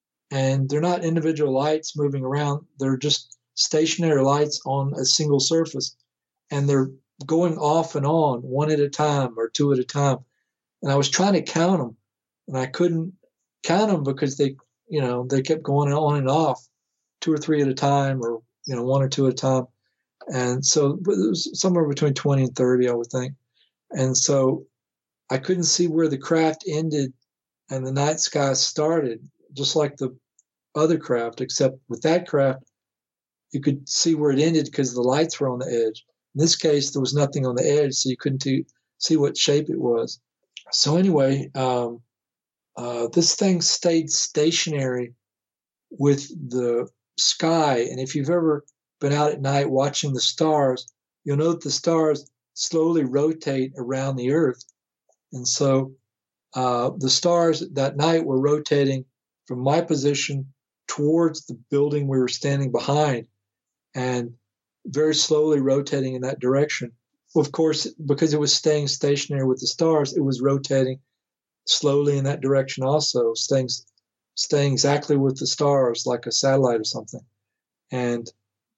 And they're not individual lights moving around. They're just stationary lights on a single surface. And they're going off and on, one at a time or two at a time. And I was trying to count them, and I couldn't count them because they, you know, they kept going on and off, two or three at a time, or, you know, one or two at a time. And so it was somewhere between twenty and thirty, I would think. And so I couldn't see where the craft ended and the night sky started, just like the other craft, except with that craft, you could see where it ended because the lights were on the edge. In this case, there was nothing on the edge, so you couldn't t- see what shape it was. So anyway, um, uh, this thing stayed stationary with the sky. And if you've ever been out at night watching the stars, you'll know that the stars slowly rotate around the Earth. And so uh, the stars that night were rotating from my position towards the building we were standing behind, and very slowly rotating in that direction. Well, of course, because it was staying stationary with the stars, it was rotating slowly in that direction also, staying staying exactly with the stars like a satellite or something. And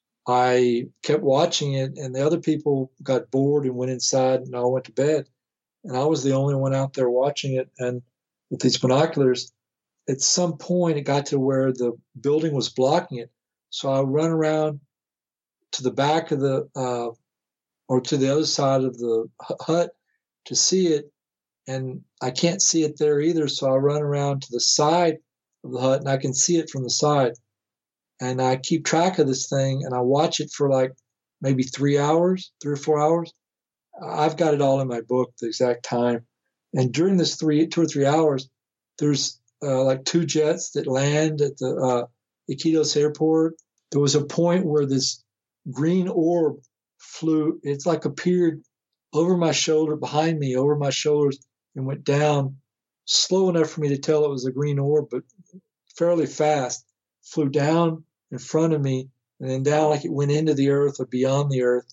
I kept watching it, and the other people got bored and went inside and all went to bed. And I was the only one out there watching it. And with these binoculars, at some point it got to where the building was blocking it. So I run around to the back of the, uh, or to the other side of the hut to see it. and I can't see it there either. So I run around to the side of the hut, and I can see it from the side. And I keep track of this thing, and I watch it for like maybe three hours, three or four hours. I've got it all in my book, the exact time. And during this three, two or three hours, there's uh, like two jets that land at the uh, Iquitos airport. There was a point where this green orb flew. It's like appeared over my shoulder, behind me, over my shoulders, and went down slow enough for me to tell it was a green orb, but fairly fast. Flew down in front of me, and then down like it went into the earth or beyond the earth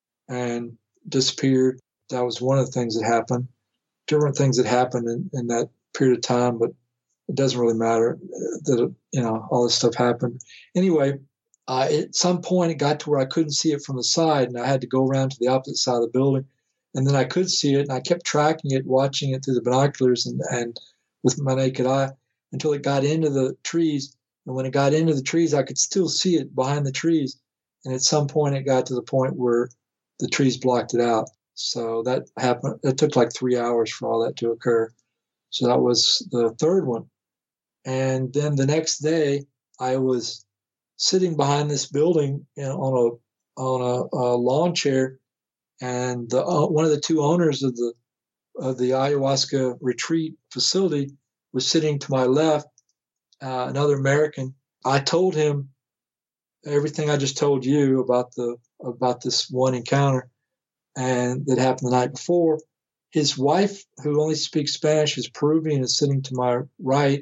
and disappeared. That was one of the things that happened. Different things that happened in, in that period of time, but it doesn't really matter that, you know, all this stuff happened. Anyway, uh, at some point it got to where I couldn't see it from the side, and I had to go around to the opposite side of the building. And then I could see it, and I kept tracking it, watching it through the binoculars and, and with my naked eye until it got into the trees. And when it got into the trees, I could still see it behind the trees. And at some point, it got to the point where the trees blocked it out. So that happened. It took like three hours for all that to occur. So that was the third one. And then the next day, I was sitting behind this building you know, on a on a, a lawn chair, and the, uh, one of the two owners of the of the ayahuasca retreat facility was sitting to my left. Uh, another American. I told him everything I just told you about the about this one encounter, and that happened the night before. His wife, who only speaks Spanish, is Peruvian, is sitting to my right,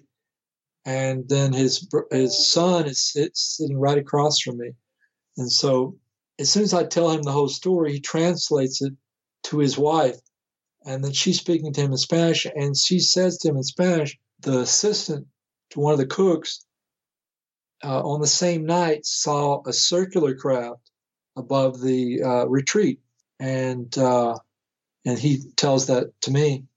and then his his son is sit, sitting right across from me. And so, as soon as I tell him the whole story, he translates it to his wife, and then she's speaking to him in Spanish, and she says to him in Spanish, the assistant to one of the cooks uh, on the same night saw a circular craft above the uh, retreat, and uh, and he tells that to me.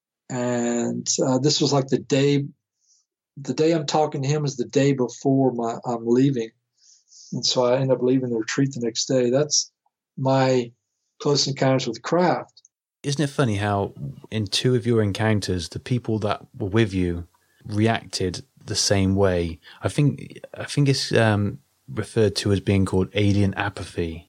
And uh, this was like the day, the day I'm talking to him is the day before my I'm leaving, and so I end up leaving the retreat the next day. That's my close encounters with craft. Isn't it funny how in two of your encounters, the people that were with you reacted the same way? I think I think it's um, referred to as being called alien apathy.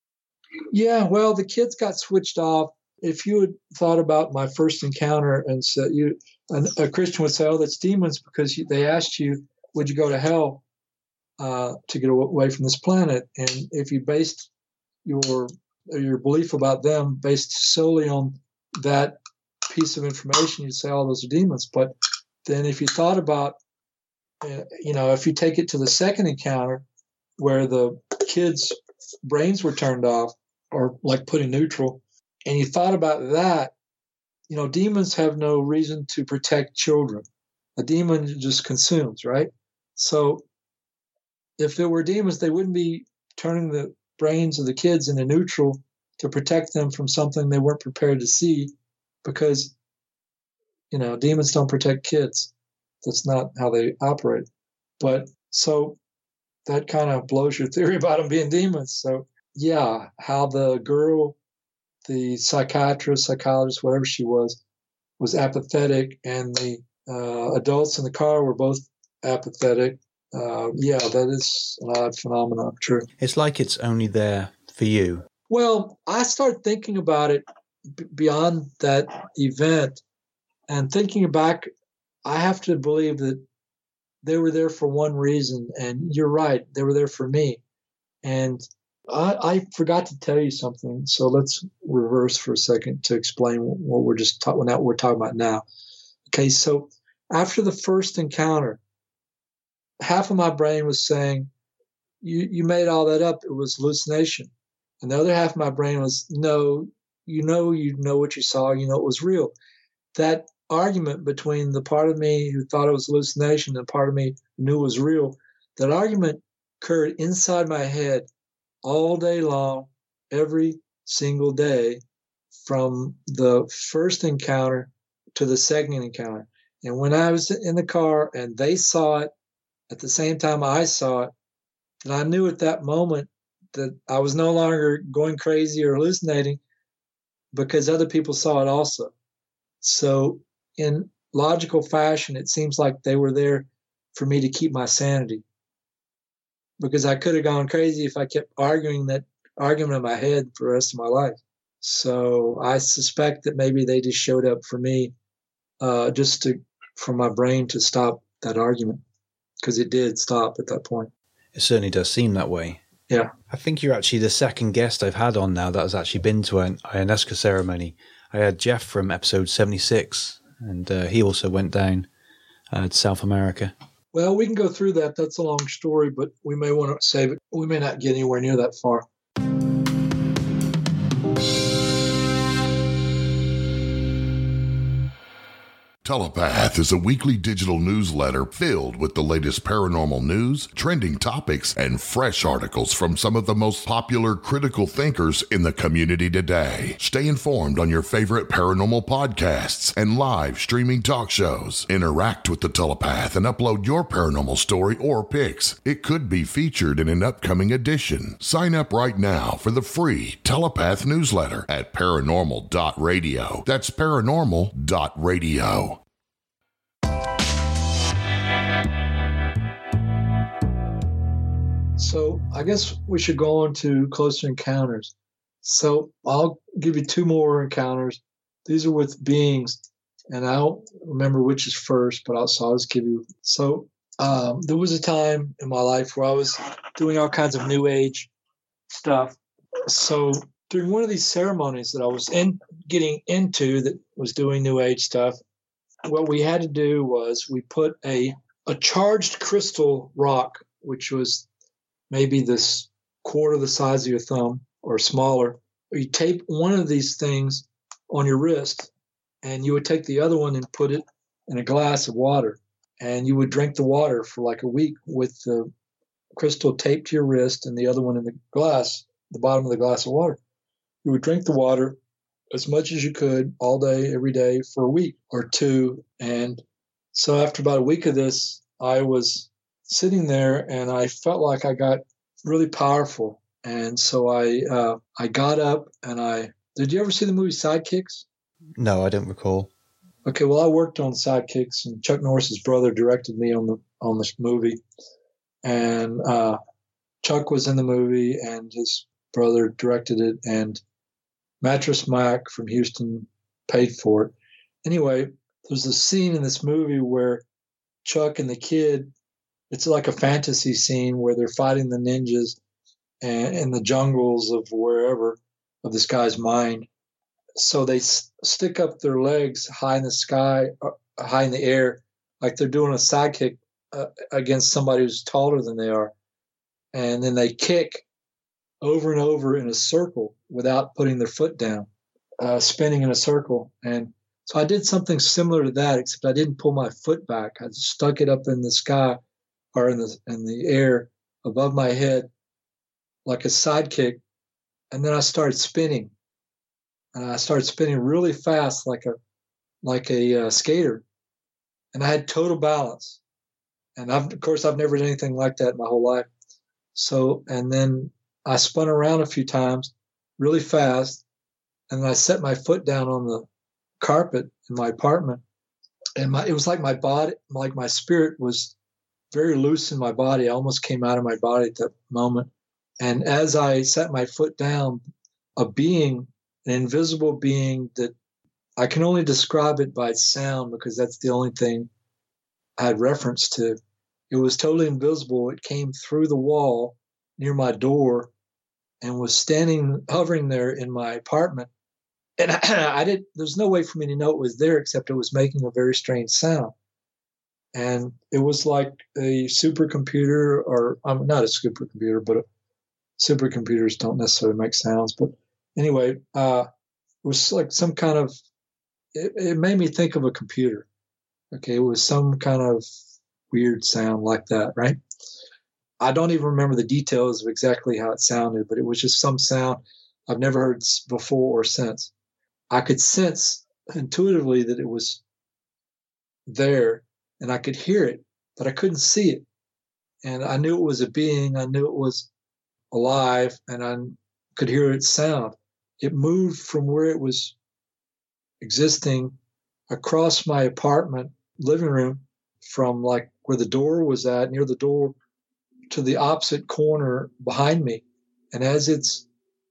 Yeah, well, the kids got switched off. If you had thought about my first encounter and said you, a, a Christian would say, "Oh, that's demons," because you, they asked you, "Would you go to hell uh, to get away from this planet?" And if you based your your belief about them based solely on that piece of information, you'd say, "Oh, those are demons." But then if you thought about, uh, you know, if you take it to the second encounter where the kids' brains were turned off or like put in neutral, and you thought about that, you know, demons have no reason to protect children. A demon just consumes, right? So if there were demons, they wouldn't be turning the brains of the kids into neutral to protect them from something they weren't prepared to see, because you know, demons don't protect kids. That's not how they operate. But so that kind of blows your theory about them being demons. So yeah, how the girl, the psychiatrist, psychologist, whatever she was, was apathetic, and the uh, adults in the car were both apathetic. Uh, yeah, that is an odd phenomenon. True. It's like it's only there for you. Well, I started thinking about it b- beyond that event. And thinking back, I have to believe that they were there for one reason. And you're right, they were there for me. And I, I forgot to tell you something. So let's reverse for a second to explain what we're just ta- what we're talking about now. Okay, so after the first encounter, half of my brain was saying, you, you made all that up. It was hallucination. And the other half of my brain was, no, you know, you know what you saw. You know it was real. That argument between the part of me who thought it was hallucination and part of me who knew it was real, that argument occurred inside my head all day long, every single day, from the first encounter to the second encounter. And when I was in the car and they saw it at the same time I saw it, then I knew at that moment that I was no longer going crazy or hallucinating, because other people saw it also. So in logical fashion, it seems like they were there for me to keep my sanity, because I could have gone crazy if I kept arguing that argument in my head for the rest of my life. So I suspect that maybe they just showed up for me, uh, just to for my brain to stop that argument, because it did stop at that point. It certainly does seem that way. Yeah. I think you're actually the second guest I've had on now that has actually been to an ayahuasca ceremony. I had Jeff from episode seventy-six, and uh, he also went down uh, to South America. Well, we can go through that. That's a long story, but we may want to save it. We may not get anywhere near that far. Telepath is a weekly digital newsletter filled with the latest paranormal news, trending topics, and fresh articles from some of the most popular critical thinkers in the community today. Stay informed on your favorite paranormal podcasts and live streaming talk shows. Interact with the Telepath and upload your paranormal story or pics. It could be featured in an upcoming edition. Sign up right now for the free Telepath newsletter at paranormal dot radio. That's paranormal dot radio. So I guess we should go on to closer encounters. So I'll give you two more encounters. These are with beings, and I don't remember which is first, but I'll, so I'll just give you. So um, there was a time in my life where I was doing all kinds of New Age stuff. So during one of these ceremonies that I was in, getting into that was doing New Age stuff, what we had to do was we put a a charged crystal rock, which was maybe this quarter the size of your thumb or smaller. You tape one of these things on your wrist, and you would take the other one and put it in a glass of water, and you would drink the water for like a week with the crystal taped to your wrist and the other one in the glass, the bottom of the glass of water. You would drink the water as much as you could all day, every day for a week or two. And so after about a week of this, I was sitting there and I felt like I got really powerful. And so I uh, I got up and I, did you ever see the movie Sidekicks? No, I don't recall. Okay, well, I worked on Sidekicks, and Chuck Norris's brother directed me on the on this movie. And uh, Chuck was in the movie and his brother directed it, and Mattress Mac from Houston paid for it. Anyway, there's a scene in this movie where Chuck and the kid, it's like a fantasy scene where they're fighting the ninjas and in the jungles of wherever, of this guy's mind. So they s- stick up their legs high in the sky, uh, high in the air, like they're doing a sidekick uh, against somebody who's taller than they are. And then they kick over and over in a circle without putting their foot down, uh, spinning in a circle. And so I did something similar to that, except I didn't pull my foot back. I just stuck it up in the sky or in the in the air above my head like a sidekick. And then I started spinning. And I started spinning really fast like a like a uh, skater. And I had total balance. And I've, of course, I've never done anything like that in my whole life. So, and then I spun around a few times really fast. And then I set my foot down on the carpet in my apartment. And my, it was like my body, like my spirit was very loose in my body. I almost came out of my body at that moment. And as I set my foot down, a being, an invisible being that I can only describe it by sound because that's the only thing I had reference to. It was totally invisible. It came through the wall near my door and was standing, hovering there in my apartment. And I, I did. There's no way for me to know it was there except it was making a very strange sound. And it was like a supercomputer, or um, not a supercomputer, but a, supercomputers don't necessarily make sounds. But anyway, uh, it was like some kind of, it, it made me think of a computer. Okay, it was some kind of weird sound like that, right? I don't even remember the details of exactly how it sounded, but it was just some sound I've never heard before or since. I could sense intuitively that it was there, and I could hear it, but I couldn't see it. And I knew it was a being. I knew it was alive, and I could hear its sound. It moved from where it was existing across my apartment living room from like where the door was at, near the door, to the opposite corner behind me. And as it's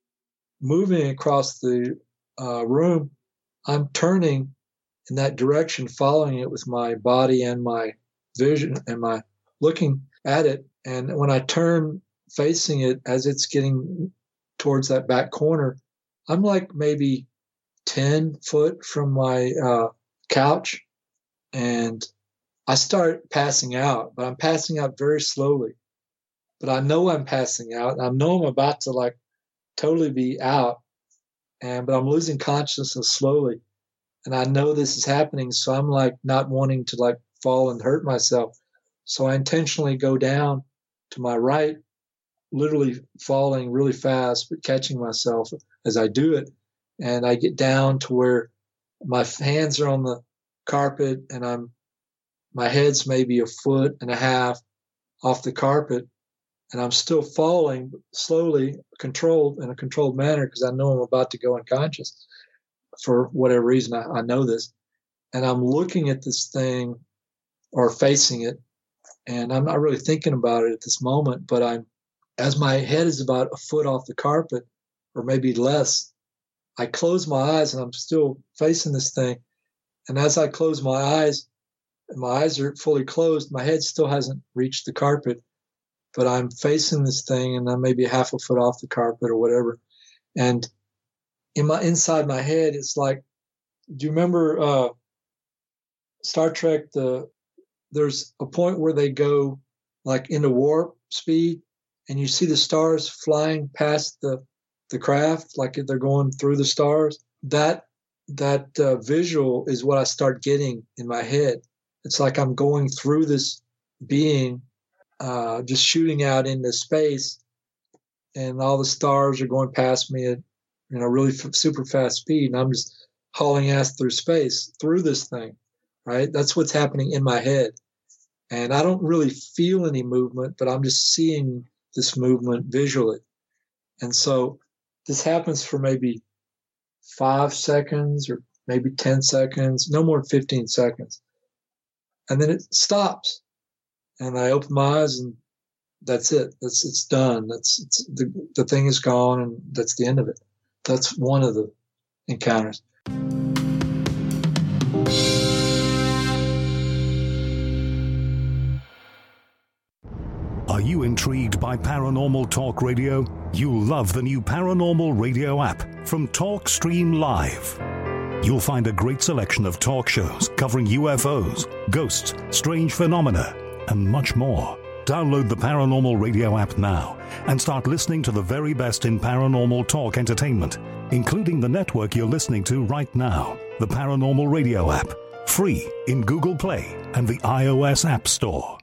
moving across the uh, room, I'm turning in that direction, following it with my body and my vision and my looking at it. And when I turn facing it, as it's getting towards that back corner, I'm like maybe ten foot from my uh, couch, and I start passing out, but I'm passing out very slowly. But I know I'm passing out. I know I'm about to like totally be out, and but I'm losing consciousness slowly. And I know this is happening, so I'm like not wanting to like fall and hurt myself. So I intentionally go down to my right, literally falling really fast, but catching myself as I do it. And I get down to where my hands are on the carpet, and I'm my head's maybe a foot and a half off the carpet, and I'm still falling slowly, controlled in a controlled manner, because I know I'm about to go unconscious for whatever reason. I, I know this, and I'm looking at this thing or facing it, and I'm not really thinking about it at this moment, but I'm, as my head is about a foot off the carpet or maybe less, I close my eyes and I'm still facing this thing. And as I close my eyes, and my eyes are fully closed, my head still hasn't reached the carpet, but I'm facing this thing, and I'm maybe half a foot off the carpet or whatever. And in my inside my head, it's like, do you remember uh, Star Trek? The there's a point where they go like into warp speed, and you see the stars flying past the the craft, like they're going through the stars. That that uh, visual is what I start getting in my head. It's like I'm going through this being, uh, just shooting out into space, and all the stars are going past me at, you know, really f- super fast speed, and I'm just hauling ass through space through this thing, right? That's what's happening in my head, and I don't really feel any movement, but I'm just seeing this movement visually, and so this happens for maybe five seconds or maybe ten seconds, no more than fifteen seconds. And then it stops, and I open my eyes, and that's it. That's it's done. That's it's, the the thing is gone, and that's the end of it. That's one of the encounters. Are you intrigued by Paranormal Talk Radio? You'll love the new Paranormal Radio app from TalkStream Live. You'll find a great selection of talk shows covering U F Os, ghosts, strange phenomena, and much more. Download the Paranormal Radio app now and start listening to the very best in paranormal talk entertainment, including the network you're listening to right now, the Paranormal Radio app, free in Google Play and the iOS App Store.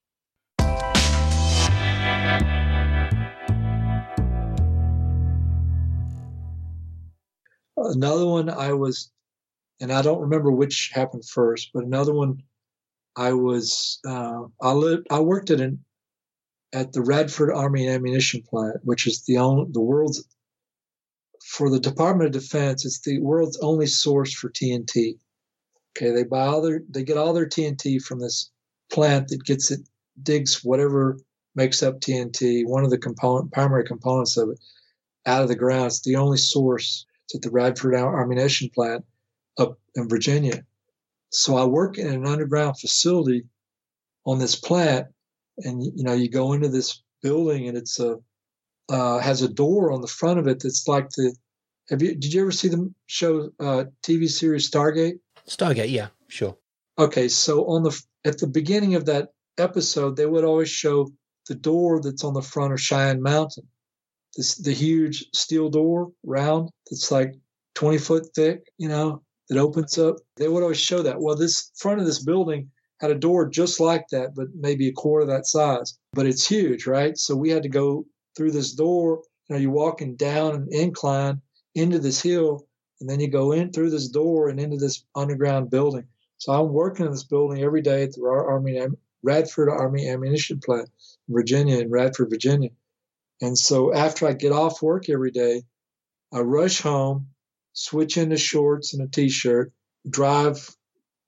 Another one I was, and I don't remember which happened first, but another one I was, uh, I lived, I worked at an, at the Radford Army Ammunition Plant, which is the only, the world's, for the Department of Defense, it's the world's only source for T N T. Okay, they buy all their, they get all their T N T from this plant that gets it, digs whatever makes up T N T, one of the component, primary components of it, out of the ground. It's the only source. It's at the Radford Ammunition Plant up in Virginia. So I work in an underground facility on this plant, and you know, you go into this building, and it's a uh, has a door on the front of it that's like the. Have you? Did you ever see the show uh, T V series Stargate? Stargate, yeah, sure. Okay, so on the at the beginning of that episode, they would always show the door that's on the front of Cheyenne Mountain. This the huge steel door, round, that's like twenty foot thick, you know, that opens up. They would always show that. Well, this front of this building had a door just like that, but maybe a quarter that size. But it's huge, right? So we had to go through this door. You know, you're walking down an incline into this hill, and then you go in through this door and into this underground building. So I'm working in this building every day at the Army, Radford Army Ammunition Plant in Virginia, in Radford, Virginia. And so after I get off work every day, I rush home, switch into shorts and a T-shirt, drive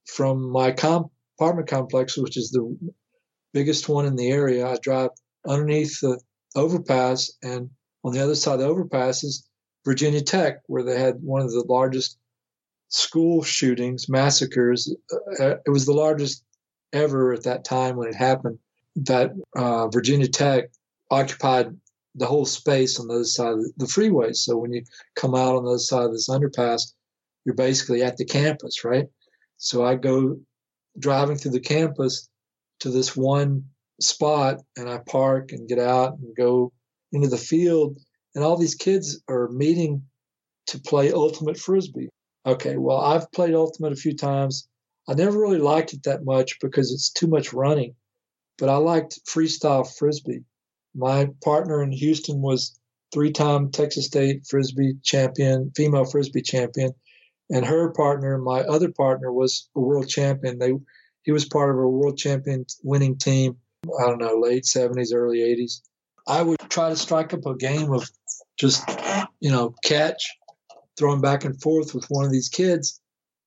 from my com- apartment complex, which is the biggest one in the area. I drive underneath the overpass, and on the other side of the overpass is Virginia Tech, where they had one of the largest school shootings, massacres. Uh, it was the largest ever at that time when it happened. That uh, Virginia Tech occupied the whole space on the other side of the freeway. So when you come out on the other side of this underpass, you're basically at the campus, right? So I go driving through the campus to this one spot, and I park and get out and go into the field, and all these kids are meeting to play ultimate frisbee. Okay, well, I've played ultimate a few times. I never really liked it that much because it's too much running, but I liked freestyle frisbee. My partner in Houston was three-time Texas State frisbee champion, female frisbee champion, and her partner, my other partner, was a world champion. They, he was part of a world champion winning team, I don't know, late seventies, early eighties. I would try to strike up a game of just, you know, catch, throwing back and forth with one of these kids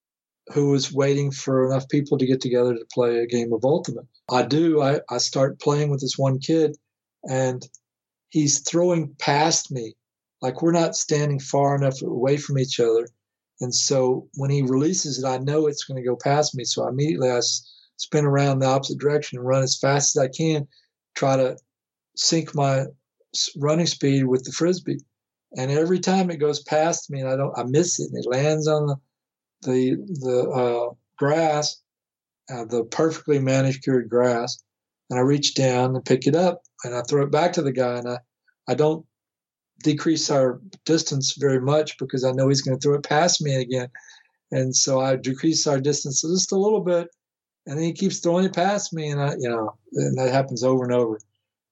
who was waiting for enough people to get together to play a game of ultimate. I do. I, I start playing with this one kid, and he's throwing past me. Like, we're not standing far enough away from each other. And so when he releases it, I know it's going to go past me. So immediately I s- spin around the opposite direction and run as fast as I can, try to sync my running speed with the frisbee. And every time it goes past me, and I don't, I miss it, and it lands on the the the uh, grass, uh, the perfectly manicured grass, and I reach down and pick it up, and I throw it back to the guy, and I, I don't decrease our distance very much because I know he's going to throw it past me again, and so I decrease our distance just a little bit, and then he keeps throwing it past me, and I, you know, and that happens over and over.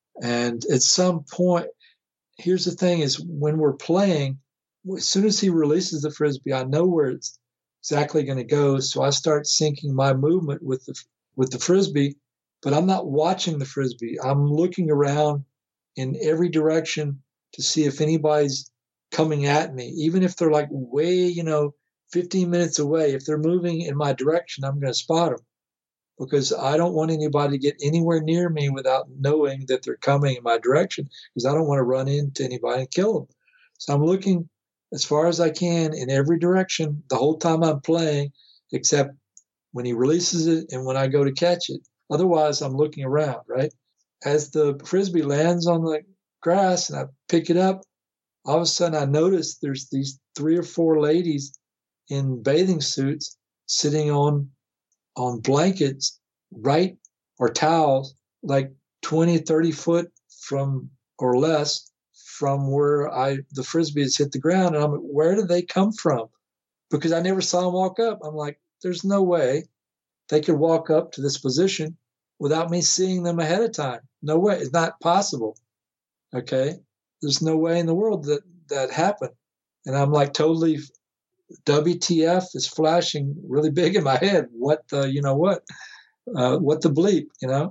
And at some point, here's the thing: is when we're playing, as soon as he releases the frisbee, I know where it's exactly going to go. So I start syncing my movement with the with the frisbee, but I'm not watching the frisbee. I'm looking around in every direction to see if anybody's coming at me, even if they're like way, you know, fifteen minutes away. If they're moving in my direction, I'm going to spot them, because I don't want anybody to get anywhere near me without knowing that they're coming in my direction, because I don't want to run into anybody and kill them. So I'm looking as far as I can in every direction the whole time I'm playing, except when he releases it and when I go to catch it. Otherwise, I'm looking around, right? As the frisbee lands on the grass and I pick it up, all of a sudden I notice there's these three or four ladies in bathing suits sitting on on blankets, right, or towels, like twenty, thirty foot from or less from where I the frisbee has hit the ground. And I'm like, where did they come from? Because I never saw them walk up. I'm like, there's no way they could walk up to this position without me seeing them ahead of time. No way. It's not possible. Okay? There's no way in the world that that happened. And I'm like totally W T F is flashing really big in my head. What the, you know what? Uh, what the bleep, you know?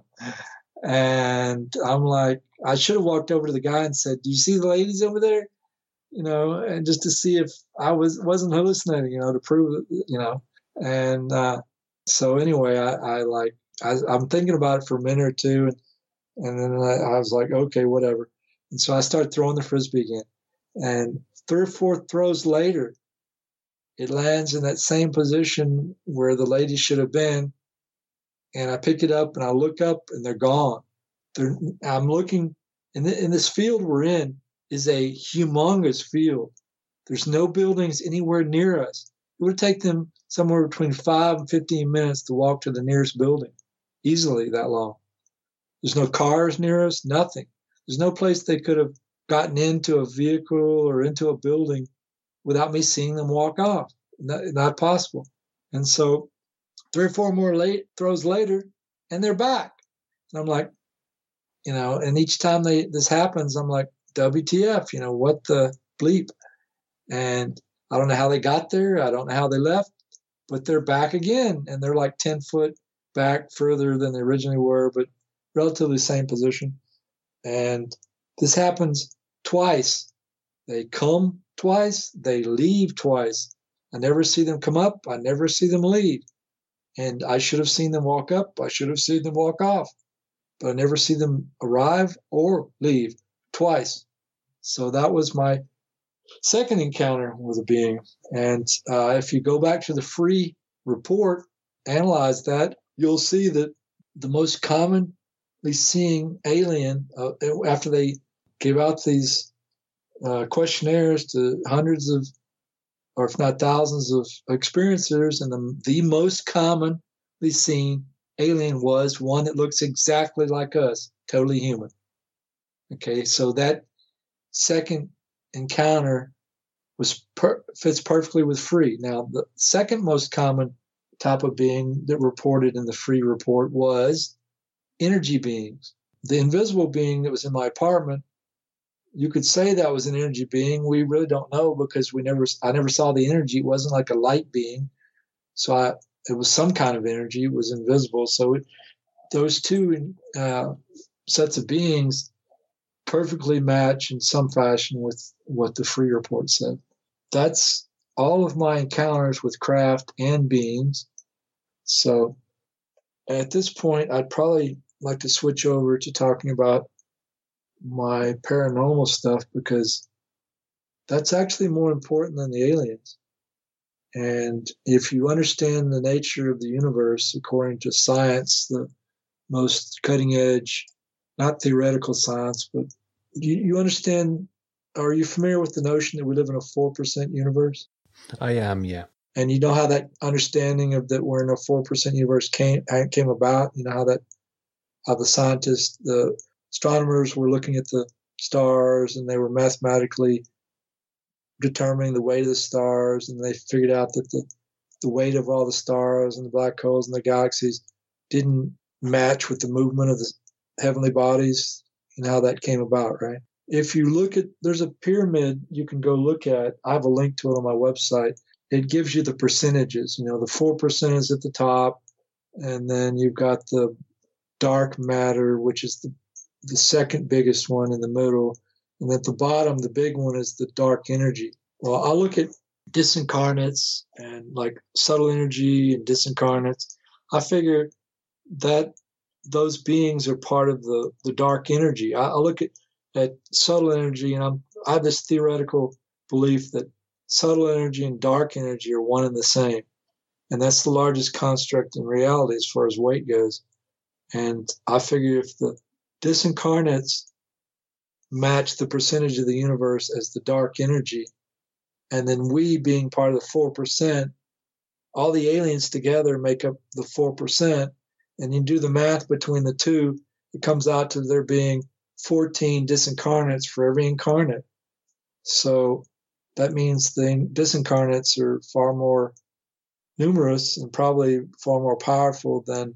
And I'm like, I should have walked over to the guy and said, do you see the ladies over there? You know, and just to see if I was, wasn't hallucinating, you know, to prove it, you know. And uh, so anyway, I, I like, I, I'm thinking about it for a minute or two. And, and then I, I was like, okay, whatever. And so I started throwing the frisbee again. And three or four throws later, it lands in that same position where the lady should have been. And I pick it up and I look up and they're gone. They're, I'm looking, in, the, in this field we're in is a humongous field. There's no buildings anywhere near us. It would take them somewhere between five and fifteen minutes to walk to the nearest building, easily that long. There's no cars near us, nothing. There's no place they could have gotten into a vehicle or into a building without me seeing them walk off. Not, not possible. And so three or four more late throws later, and they're back. And I'm like, you know, and each time they this happens, I'm like, W T F, you know, what the bleep? And I don't know how they got there. I don't know how they left, but they're back again. And they're like ten foot back further than they originally were, but relatively same position. And this happens twice. They come twice, they leave twice. I never see them come up. I never see them leave. And I should have seen them walk up. I should have seen them walk off. But I never see them arrive or leave twice. So that was my second encounter with a being. And uh, if you go back to the free report, analyze that, you'll see that the most commonly seen alien, uh, after they gave out these uh, questionnaires to hundreds of, or if not thousands of experiencers, and the, the most commonly seen alien was one that looks exactly like us, totally human. Okay, so that second encounter was per, fits perfectly with free. Now, the second most common type of being that reported in the free report was energy beings. The invisible being that was in my apartment, you could say that was an energy being. We really don't know because we never, I never saw the energy. It wasn't like a light being. So I, it was some kind of energy. It was invisible. So it, those two uh, sets of beings perfectly match in some fashion with what the free report said. That's all of my encounters with craft and beings. So at this point, I'd probably like to switch over to talking about my paranormal stuff, because that's actually more important than the aliens. And if you understand the nature of the universe according to science, the most cutting edge, not theoretical science, but you, you understand, are you familiar with the notion that we live in a four percent universe? I am, yeah. And you know how that understanding of that we're in a four percent universe came came about? You know how that, how the scientists, the astronomers were looking at the stars and they were mathematically determining the weight of the stars, and they figured out that the, the weight of all the stars and the black holes and the galaxies didn't match with the movement of the heavenly bodies, and how that came about, right? If you look at, there's a pyramid you can go look at. I have a link to it on my website. It gives you the percentages. You know, the four percent is at the top, and then you've got the dark matter, which is the, the second biggest one in the middle. And at the bottom, the big one is the dark energy. Well, I'll look at disincarnates and like subtle energy and disincarnates. I figure that those beings are part of the, the dark energy. I, I look at, at subtle energy, and I'm, I have this theoretical belief that subtle energy and dark energy are one and the same. And that's the largest construct in reality as far as weight goes. And I figure if the disincarnates match the percentage of the universe as the dark energy, and then we being part of the four percent, all the aliens together make up the four percent, and you do the math between the two, it comes out to there being fourteen disincarnates for every incarnate. So that means the disincarnates are far more numerous and probably far more powerful than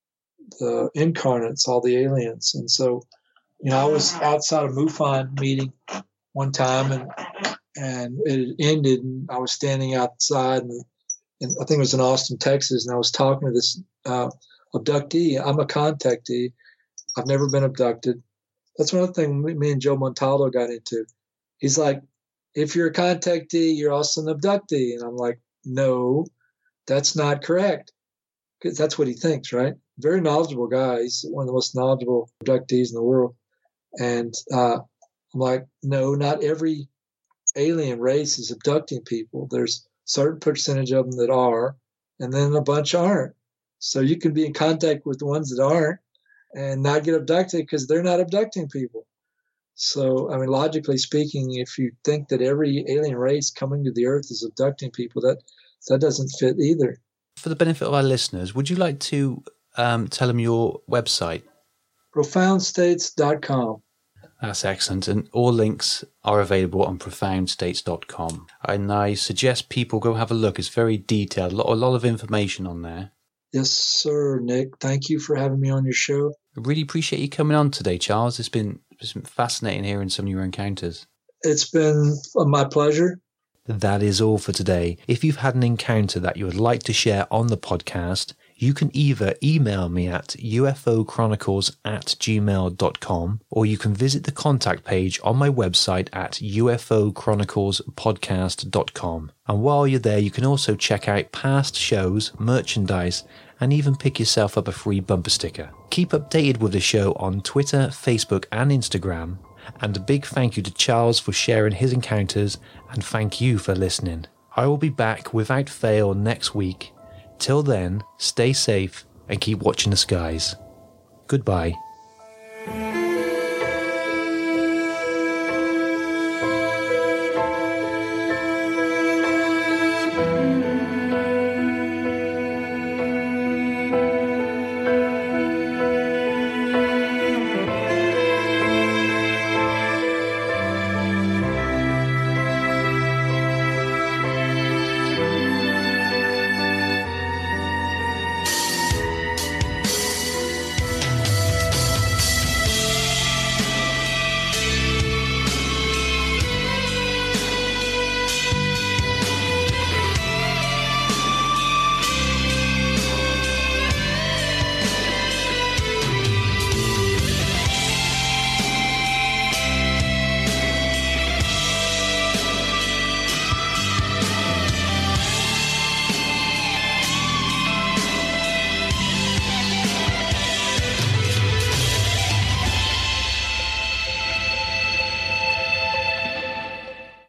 the incarnates, all the aliens. And so, you know, I was outside a MUFON meeting one time, and and it ended, and I was standing outside, and, and I think it was in Austin, Texas, and I was talking to this uh, abductee. I'm a contactee. I've never been abducted. That's one of the things me and Joe Montaldo got into. He's like, if you're a contactee, you're also an abductee. And I'm like, no, that's not correct. Because that's what he thinks, right? Very knowledgeable guy. He's one of the most knowledgeable abductees in the world. And uh, I'm like, no, not every alien race is abducting people. There's a certain percentage of them that are, and then a bunch aren't. So you can be in contact with the ones that aren't and not get abducted because they're not abducting people. So, I mean, logically speaking, if you think that every alien race coming to the earth is abducting people, that that doesn't fit either. For the benefit of our listeners, would you like to um, tell them your website? profound states dot com. That's excellent. And all links are available on profound states dot com. And I suggest people go have a look. It's very detailed, a lot, a lot of information on there. Yes, sir, Nick. Thank you for having me on your show. I really appreciate you coming on today, Charles. It's been, it's been fascinating hearing some of your encounters. It's been my pleasure. That is all for today. If you've had an encounter that you would like to share on the podcast, you can either email me at ufochronicles at gmail dot com, or you can visit the contact page on my website at ufochroniclespodcast dot com. And while you're there, you can also check out past shows, merchandise, and even pick yourself up a free bumper sticker. Keep updated with the show on Twitter, Facebook, and Instagram. And a big thank you to Charles for sharing his encounters, and thank you for listening. I will be back without fail next week. Till then, stay safe and keep watching the skies. Goodbye.